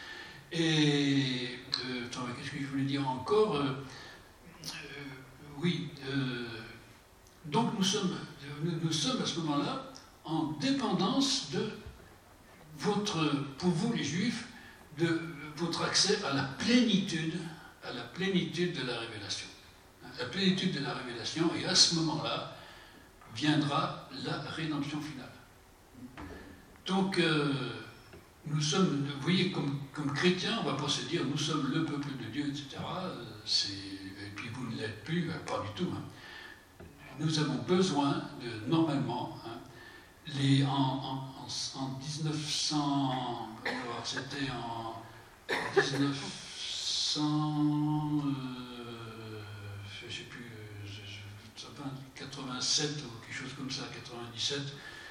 Et, euh, attends, qu'est-ce que je voulais dire encore euh, euh, Oui, euh, donc nous sommes, nous, nous sommes à ce moment-là en dépendance de votre, pour vous les Juifs, de votre accès à la plénitude, à la plénitude de la révélation. La plénitude de la révélation, et à ce moment-là, viendra la rédemption finale. Donc, euh, nous sommes, vous voyez, comme, comme chrétiens, on ne va pas se dire nous sommes le peuple de Dieu, et cetera. C'est, et puis vous ne l'êtes plus, pas du tout. Hein. Nous avons besoin de, normalement, hein, les, en, en, en, en dix-neuf cents, alors c'était en dix-neuf cents, euh, je ne sais plus, quatre-vingt-sept ou quelque chose comme ça, quatre-vingt-dix-sept,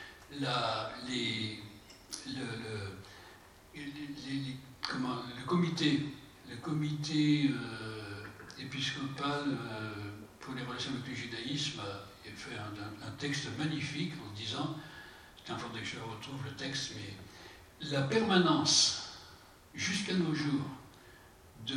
la, les, le, le, les, les, comment, le comité, le comité euh, épiscopal euh, pour les relations avec le judaïsme a fait un, un, un texte magnifique en disant, c'est un faudrait que je retrouve le texte, mais la permanence jusqu'à nos jours de,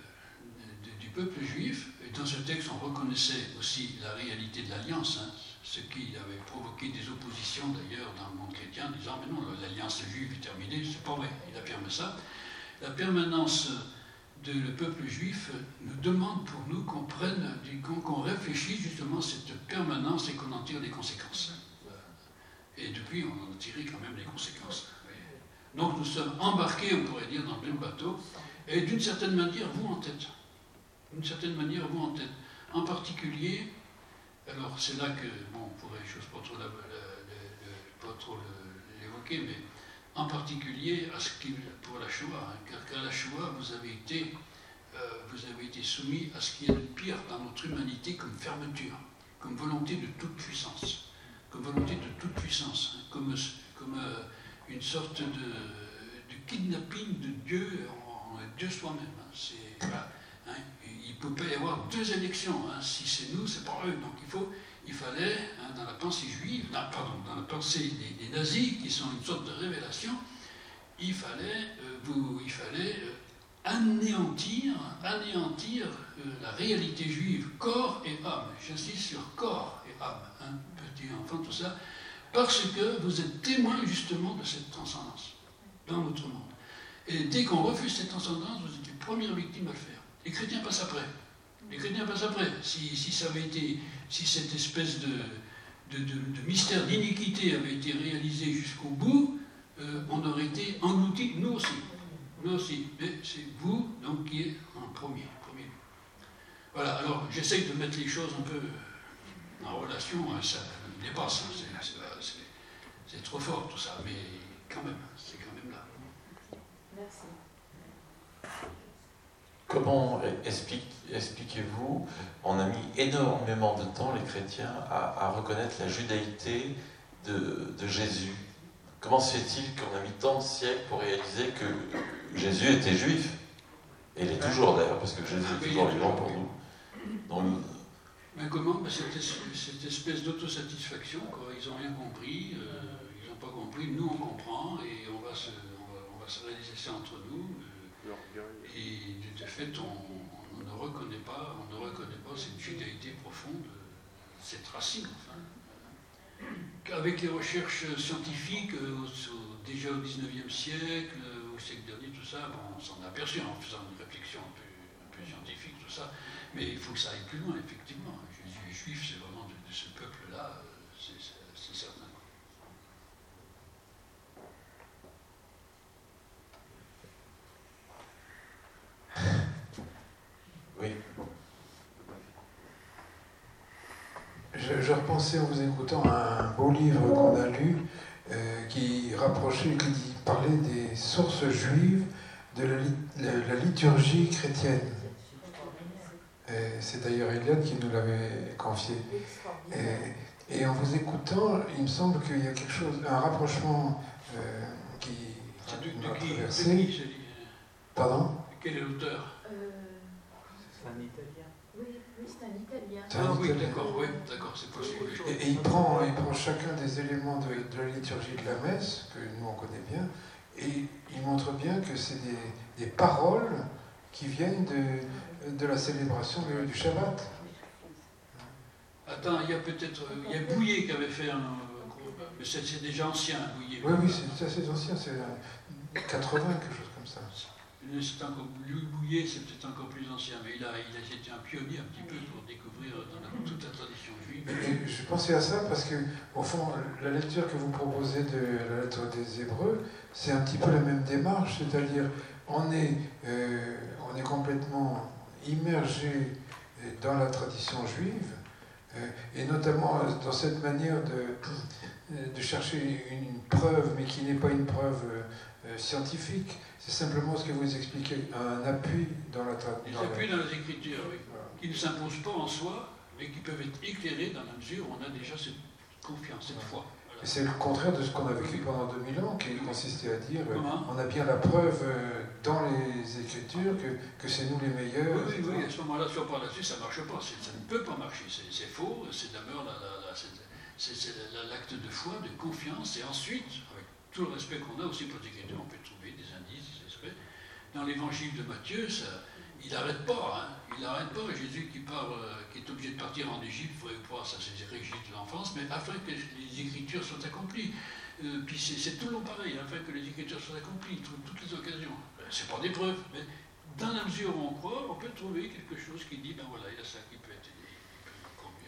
de, du peuple juif, et dans ce texte on reconnaissait aussi la réalité de l'alliance, hein, ce qui avait provoqué des oppositions d'ailleurs dans le monde chrétien, disant mais non, l'alliance juive est terminée, c'est pas vrai, il affirme ça. La permanence de le peuple juif nous demande pour nous qu'on prenne, qu'on, qu'on réfléchisse justement à cette permanence et qu'on en tire des conséquences. Et depuis, on en a tiré quand même des conséquences. Donc nous sommes embarqués, on pourrait dire, dans le même bateau, et d'une certaine manière, vous en tête. D'une certaine manière, vous en tête. En particulier, alors c'est là que, bon, on pourrait, je n'ose pas trop, la, la, la, pas trop l'évoquer, mais en particulier à ce qui, pour la Shoah, hein, car qu'à la Shoah, vous avez été, euh, vous avez été soumis à ce qu'il y a de pire dans notre humanité comme fermeture, comme volonté de toute puissance, comme volonté de toute puissance, hein, comme, comme euh, une sorte de, de kidnapping de Dieu, en, en Dieu soi-même. Hein, c'est, voilà, hein, il ne peut pas y avoir deux élections. Hein, si c'est nous, c'est pas eux. Donc il faut, il fallait, hein, dans la pensée juive, non, pardon, dans la pensée des, des nazis, qui sont une sorte de révélation, il fallait, euh, vous, il fallait euh, anéantir, anéantir euh, la réalité juive, corps et âme. J'insiste sur corps et âme, hein, petit enfant, tout ça, parce que vous êtes témoin justement de cette transcendance dans notre monde. Et dès qu'on refuse cette transcendance, vous êtes les premières victimes à le faire. Les chrétiens passent après. Les chrétiens passent après. Si, si ça avait été, si cette espèce de, de, de, de mystère d'iniquité avait été réalisé jusqu'au bout, euh, on aurait été engloutis, nous aussi. Nous aussi. Mais c'est vous, donc, qui êtes en premier. premier. Voilà, alors j'essaye de mettre les choses un peu, en relation, hein, ça me dépasse. Hein, c'est, c'est, c'est, c'est trop fort tout ça, mais quand même, c'est quand même là. Merci. Comment explique, expliquez-vous, on a mis énormément de temps, les chrétiens, à, à reconnaître la judaïté de, de Jésus. Comment se fait-il qu'on a mis tant de siècles pour réaliser que Jésus était juif? Et il est toujours d'ailleurs, parce que Jésus est toujours vivant pour nous. Donc, mais comment? Ben, cette, cette espèce d'autosatisfaction, quoi. Ils n'ont rien compris, euh, ils n'ont pas compris, nous on comprend, et on va se, on va, on va se réaliser ça entre nous. Euh, et de, de fait, on, on ne reconnaît pas, on ne reconnaît pas cette judaïté profonde, cette racine, enfin. Avec les recherches scientifiques, euh, au, déjà au dix-neuvième siècle, au siècle dernier, tout ça, bon, on s'en a aperçu en faisant une réflexion un peu, un peu scientifique, tout ça. Mais il faut que ça aille plus loin, effectivement. Jésus est juif, c'est vraiment de, de ce peuple-là, c'est, c'est, c'est certain. oui. Je, je repensais en vous écoutant à un beau livre qu'on a lu euh, qui rapprochait, qui parlait des sources juives de la, la, la liturgie chrétienne. Et c'est d'ailleurs Eliade qui nous l'avait confié. Et, et en vous écoutant, il me semble qu'il y a quelque chose, un rapprochement euh, qui, qui de, m'a de qui, traversé. de qui, Pardon? Quel est l'auteur? Euh, C'est un Italien. oui, oui, c'est un Italien. C'est un Ah oui, Italien. d'accord, oui, d'accord, c'est possible. Et, et il, prend, il prend chacun des éléments de, de la liturgie de la messe, que nous on connaît bien, et il montre bien que c'est des, des paroles qui viennent de, de la célébration du, du Shabbat. Attends, il y a peut-être, il y a Bouillet qui avait fait un, mais c'est, c'est déjà ancien, Bouillet. Oui, oui, c'est assez ancien, c'est quatre-vingts, quelque chose comme ça. C'est encore, Louis Bouillet, c'est peut-être encore plus ancien, mais il a, il a été un pionnier un petit peu pour découvrir dans la, toute la tradition juive. Et je pensais à ça parce que, au fond, la lecture que vous proposez de la lettre des Hébreux, c'est un petit peu la même démarche, c'est-à-dire on est, euh, on est complètement immergé dans la tradition juive, euh, et notamment dans cette manière de, de chercher une preuve, mais qui n'est pas une preuve euh, scientifique. C'est simplement ce que vous expliquez, un appui dans la tradition. Des appuis dans les Écritures, oui, qui ne s'imposent pas en soi, mais qui peuvent être éclairés dans la mesure où on a déjà cette confiance, cette foi. Voilà. Et c'est le contraire de ce qu'on a vécu pendant deux mille ans, qui consistait à dire euh, Comment? on a bien la preuve euh, dans les Écritures que, que c'est nous les meilleurs. Oui, oui, oui, à ce moment-là, si on parle là-dessus, ça ne marche pas, c'est, ça ne peut pas marcher, c'est, c'est faux, c'est d'abord la, la, la, c'est, c'est, c'est l'acte de foi, de confiance, et ensuite, avec tout le respect qu'on a aussi pour les Écritures, on peut trouver des indices, des aspects. Dans l'évangile de Matthieu, ça, il n'arrête pas, hein, il n'arrête pas, Jésus qui, part, euh, qui est obligé de partir en Égypte, il faudrait voir ça, c'est régis de l'enfance, mais afin que les Écritures soient accomplies. Euh, puis c'est, c'est tout le long pareil, afin que les Écritures soient accomplies, il trouve toutes les occasions. C'est pas des preuves, mais dans la mesure où on croit, on peut trouver quelque chose qui dit, ben voilà, il y a ça qui peut être aidé, qui peut encore mieux.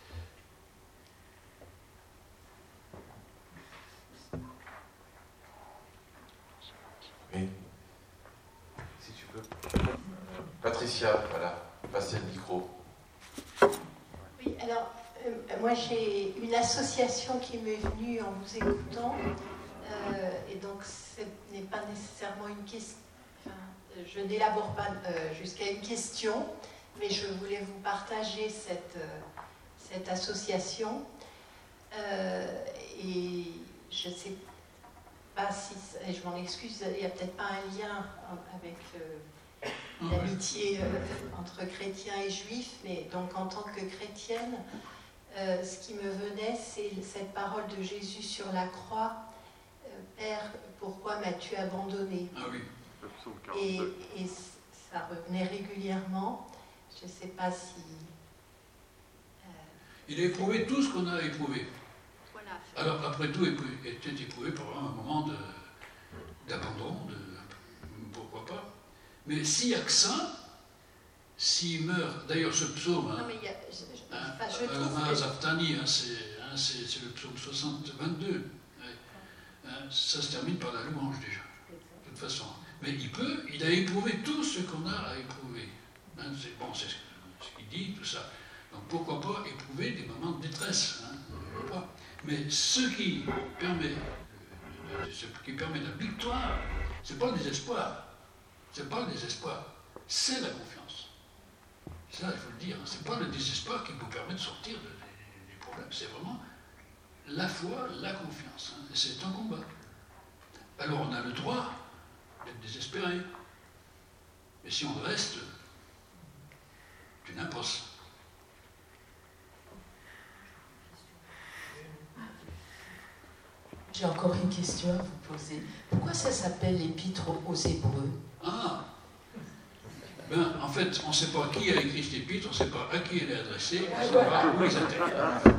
Oui. Si tu peux. Patricia, voilà, passez le micro. Oui, alors, euh, moi j'ai une association qui m'est venue en vous écoutant, euh, et donc ce n'est pas nécessairement une question, enfin, je n'élabore pas euh, jusqu'à une question, mais je voulais vous partager cette, euh, cette association, euh, et je ne sais pas si, et je m'en excuse, il n'y a peut-être pas un lien avec euh, l'amitié euh, entre chrétiens et juifs, mais donc en tant que chrétienne, euh, ce qui me venait, c'est cette parole de Jésus sur la croix, euh, Père, pourquoi m'as-tu abandonné? Ah oui. Et, et ça revenait régulièrement. Je ne sais pas si... Euh, Il a éprouvé tout ce qu'on a éprouvé. voilà. Alors, après tout, il était éprouvé par un moment de, d'abandon, de, pourquoi pas. Mais s'il n'y a que ça, s'il meurt, d'ailleurs ce psaume, Non, hein, mais il y a, je, je, hein, enfin, je trouve Alma que... Zaftani, hein, c'est, hein, c'est, c'est le psaume soixante, vingt-deux. Ouais. Hein, ça se termine par la louange déjà, de toute façon. Mais il peut, il a éprouvé tout ce qu'on a à éprouver. Hein, c'est bon, c'est ce, ce qu'il dit, tout ça. Donc pourquoi pas éprouver des moments de détresse, hein, mais ce qui permet, ce qui permet la victoire, c'est pas le désespoir, c'est pas le désespoir, c'est la confiance. Ça, il faut le dire, hein, c'est pas le désespoir qui vous permet de sortir de, de, des problèmes, c'est vraiment la foi, la confiance, hein, et c'est un combat. Alors on a le droit d'être désespéré, mais si on reste, tu n'imposes. J'ai encore une question à vous poser. Pourquoi ça s'appelle l'épître aux Hébreux? Ah ben, en fait, on ne sait pas qui a écrit cette épître, on ne sait pas à qui elle est adressée, on ne sait pas où ils s'intègrent.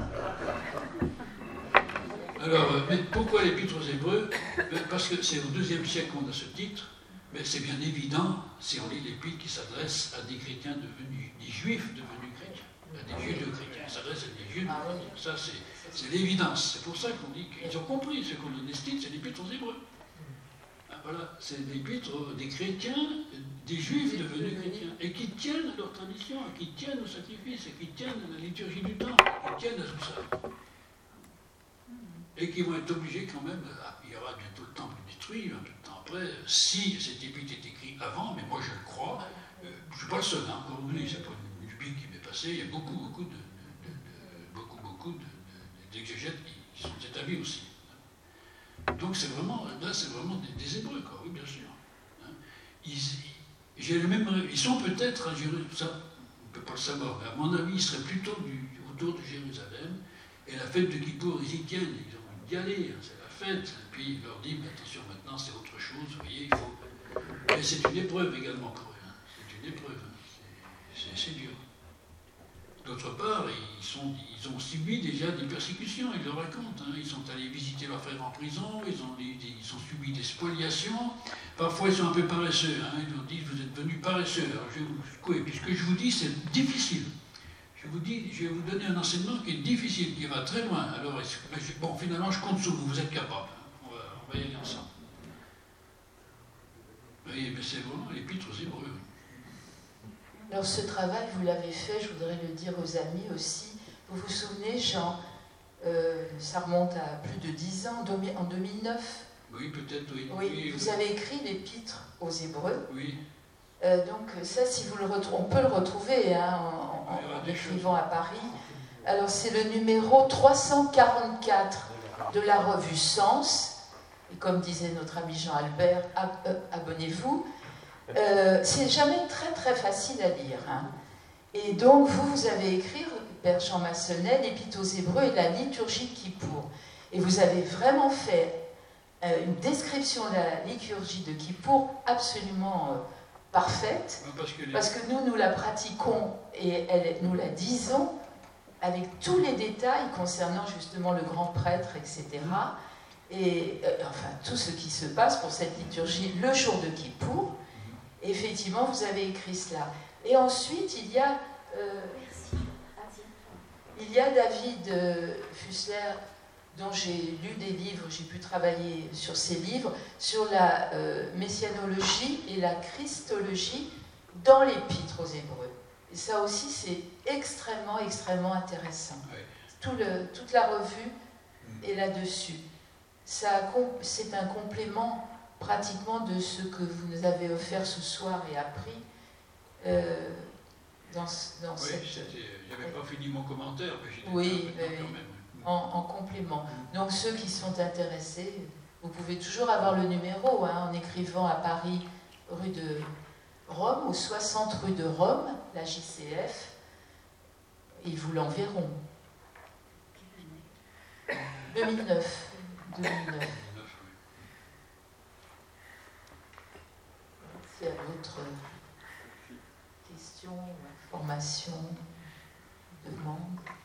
Alors, mais pourquoi l'épître aux Hébreux? Parce que c'est au deuxième siècle qu'on a ce titre, mais c'est bien évident si on lit l'épître qui s'adresse à des chrétiens devenus, des juifs devenus chrétiens, à des judéo-chrétiens, qui s'adresse à des juifs. Ça, c'est l'évidence. C'est pour ça qu'on dit qu'ils ont compris ce qu'on donne ce titre, c'est l'épître aux Hébreux. Voilà, c'est l'épître des chrétiens, des juifs devenus chrétiens, et qui tiennent à leur tradition, et qui tiennent au sacrifice, et qui tiennent à la liturgie du temps, qui tiennent à tout ça. Et qui vont être obligés quand même, il y aura bientôt le temple détruit, un peu de temps après, si cet épître est écrit avant, mais moi je le crois, euh, je ne suis pas le seul, hein, encore oublié, c'est pas une lubie qui m'est passée, il y a beaucoup, beaucoup de, de, de, de beaucoup, beaucoup d'exégètes qui, qui sont établis aussi. Donc c'est vraiment, là c'est vraiment des, des Hébreux, quoi, oui bien sûr. Hein. Ils, ils, même, ils sont peut-être à Jérusalem, ça, on ne peut pas le savoir, mais à mon avis ils seraient plutôt du, autour de Jérusalem, et la fête de Kippour, ils y tiennent, ils ont envie d'y aller, hein, c'est la fête, et puis il leur dit, mais attention maintenant c'est autre chose, vous voyez, il faut... Mais c'est une épreuve également pour eux, hein. C'est une épreuve, hein. C'est dur. D'autre part, ils, sont, ils ont subi déjà des persécutions, ils le racontent. Hein. Ils sont allés visiter leurs frères en prison, ils ont, des, des, ils ont subi des spoliations. Parfois, ils sont un peu paresseux. Hein. Ils leur disent, vous êtes devenus paresseux. Alors, je vous, et puis, ce que je vous dis, c'est difficile. Je vous dis, je vais vous donner un enseignement qui est difficile, qui va très loin. Alors, bon, finalement, je compte sur vous, vous êtes capables. Hein. On, va, on va y aller ensemble. Et c'est vraiment l'épître aux Hébreux. Alors ce travail, vous l'avez fait, je voudrais le dire aux amis aussi. Vous vous souvenez, Jean, euh, ça remonte à plus de dix ans, en deux mille neuf. Oui, peut-être, oui. Oui, oui, vous oui. avez écrit l'épître aux Hébreux. Oui. Euh, donc ça, si vous le retrouvez, on peut le retrouver hein, en, en, en écrivant à Paris. Alors c'est le numéro trois cent quarante-quatre de la revue Sens. Et comme disait notre ami Jean Albert, ab euh, abonnez-vous. Euh, c'est jamais très très facile à lire. Hein. Et donc vous, vous avez écrit, Père Jean Massenet, l'Épître aux Hébreux et la liturgie de Kippour. Et vous avez vraiment fait euh, une description de la liturgie de Kippour absolument euh, parfaite, parce que, les... parce que nous, nous la pratiquons et elle, nous la disons avec tous les détails concernant justement le grand prêtre, et cetera. Et euh, enfin, tout ce qui se passe pour cette liturgie le jour de Kippour. Effectivement, vous avez écrit cela. Et ensuite, il y a, euh, il y a David euh, Fussler, dont j'ai lu des livres, j'ai pu travailler sur ses livres, sur la euh, messianologie et la christologie dans l'épître aux Hébreux. Et ça aussi, c'est extrêmement, extrêmement intéressant. Oui. Tout le, toute la revue est là-dessus. C'est un complément pratiquement de ce que vous nous avez offert ce soir et appris euh, dans, dans oui, cette... Je n'avais pas fini mon commentaire, mais j'étais oui, oui, oui, quand même. En, en complément. Donc ceux qui sont intéressés, vous pouvez toujours avoir le numéro hein, en écrivant à Paris, rue de Rome, ou soixante rue de Rome, la J C F, ils vous l'enverront. deux mille neuf. deux mille neuf. S'il y a d'autres questions, informations, demandes.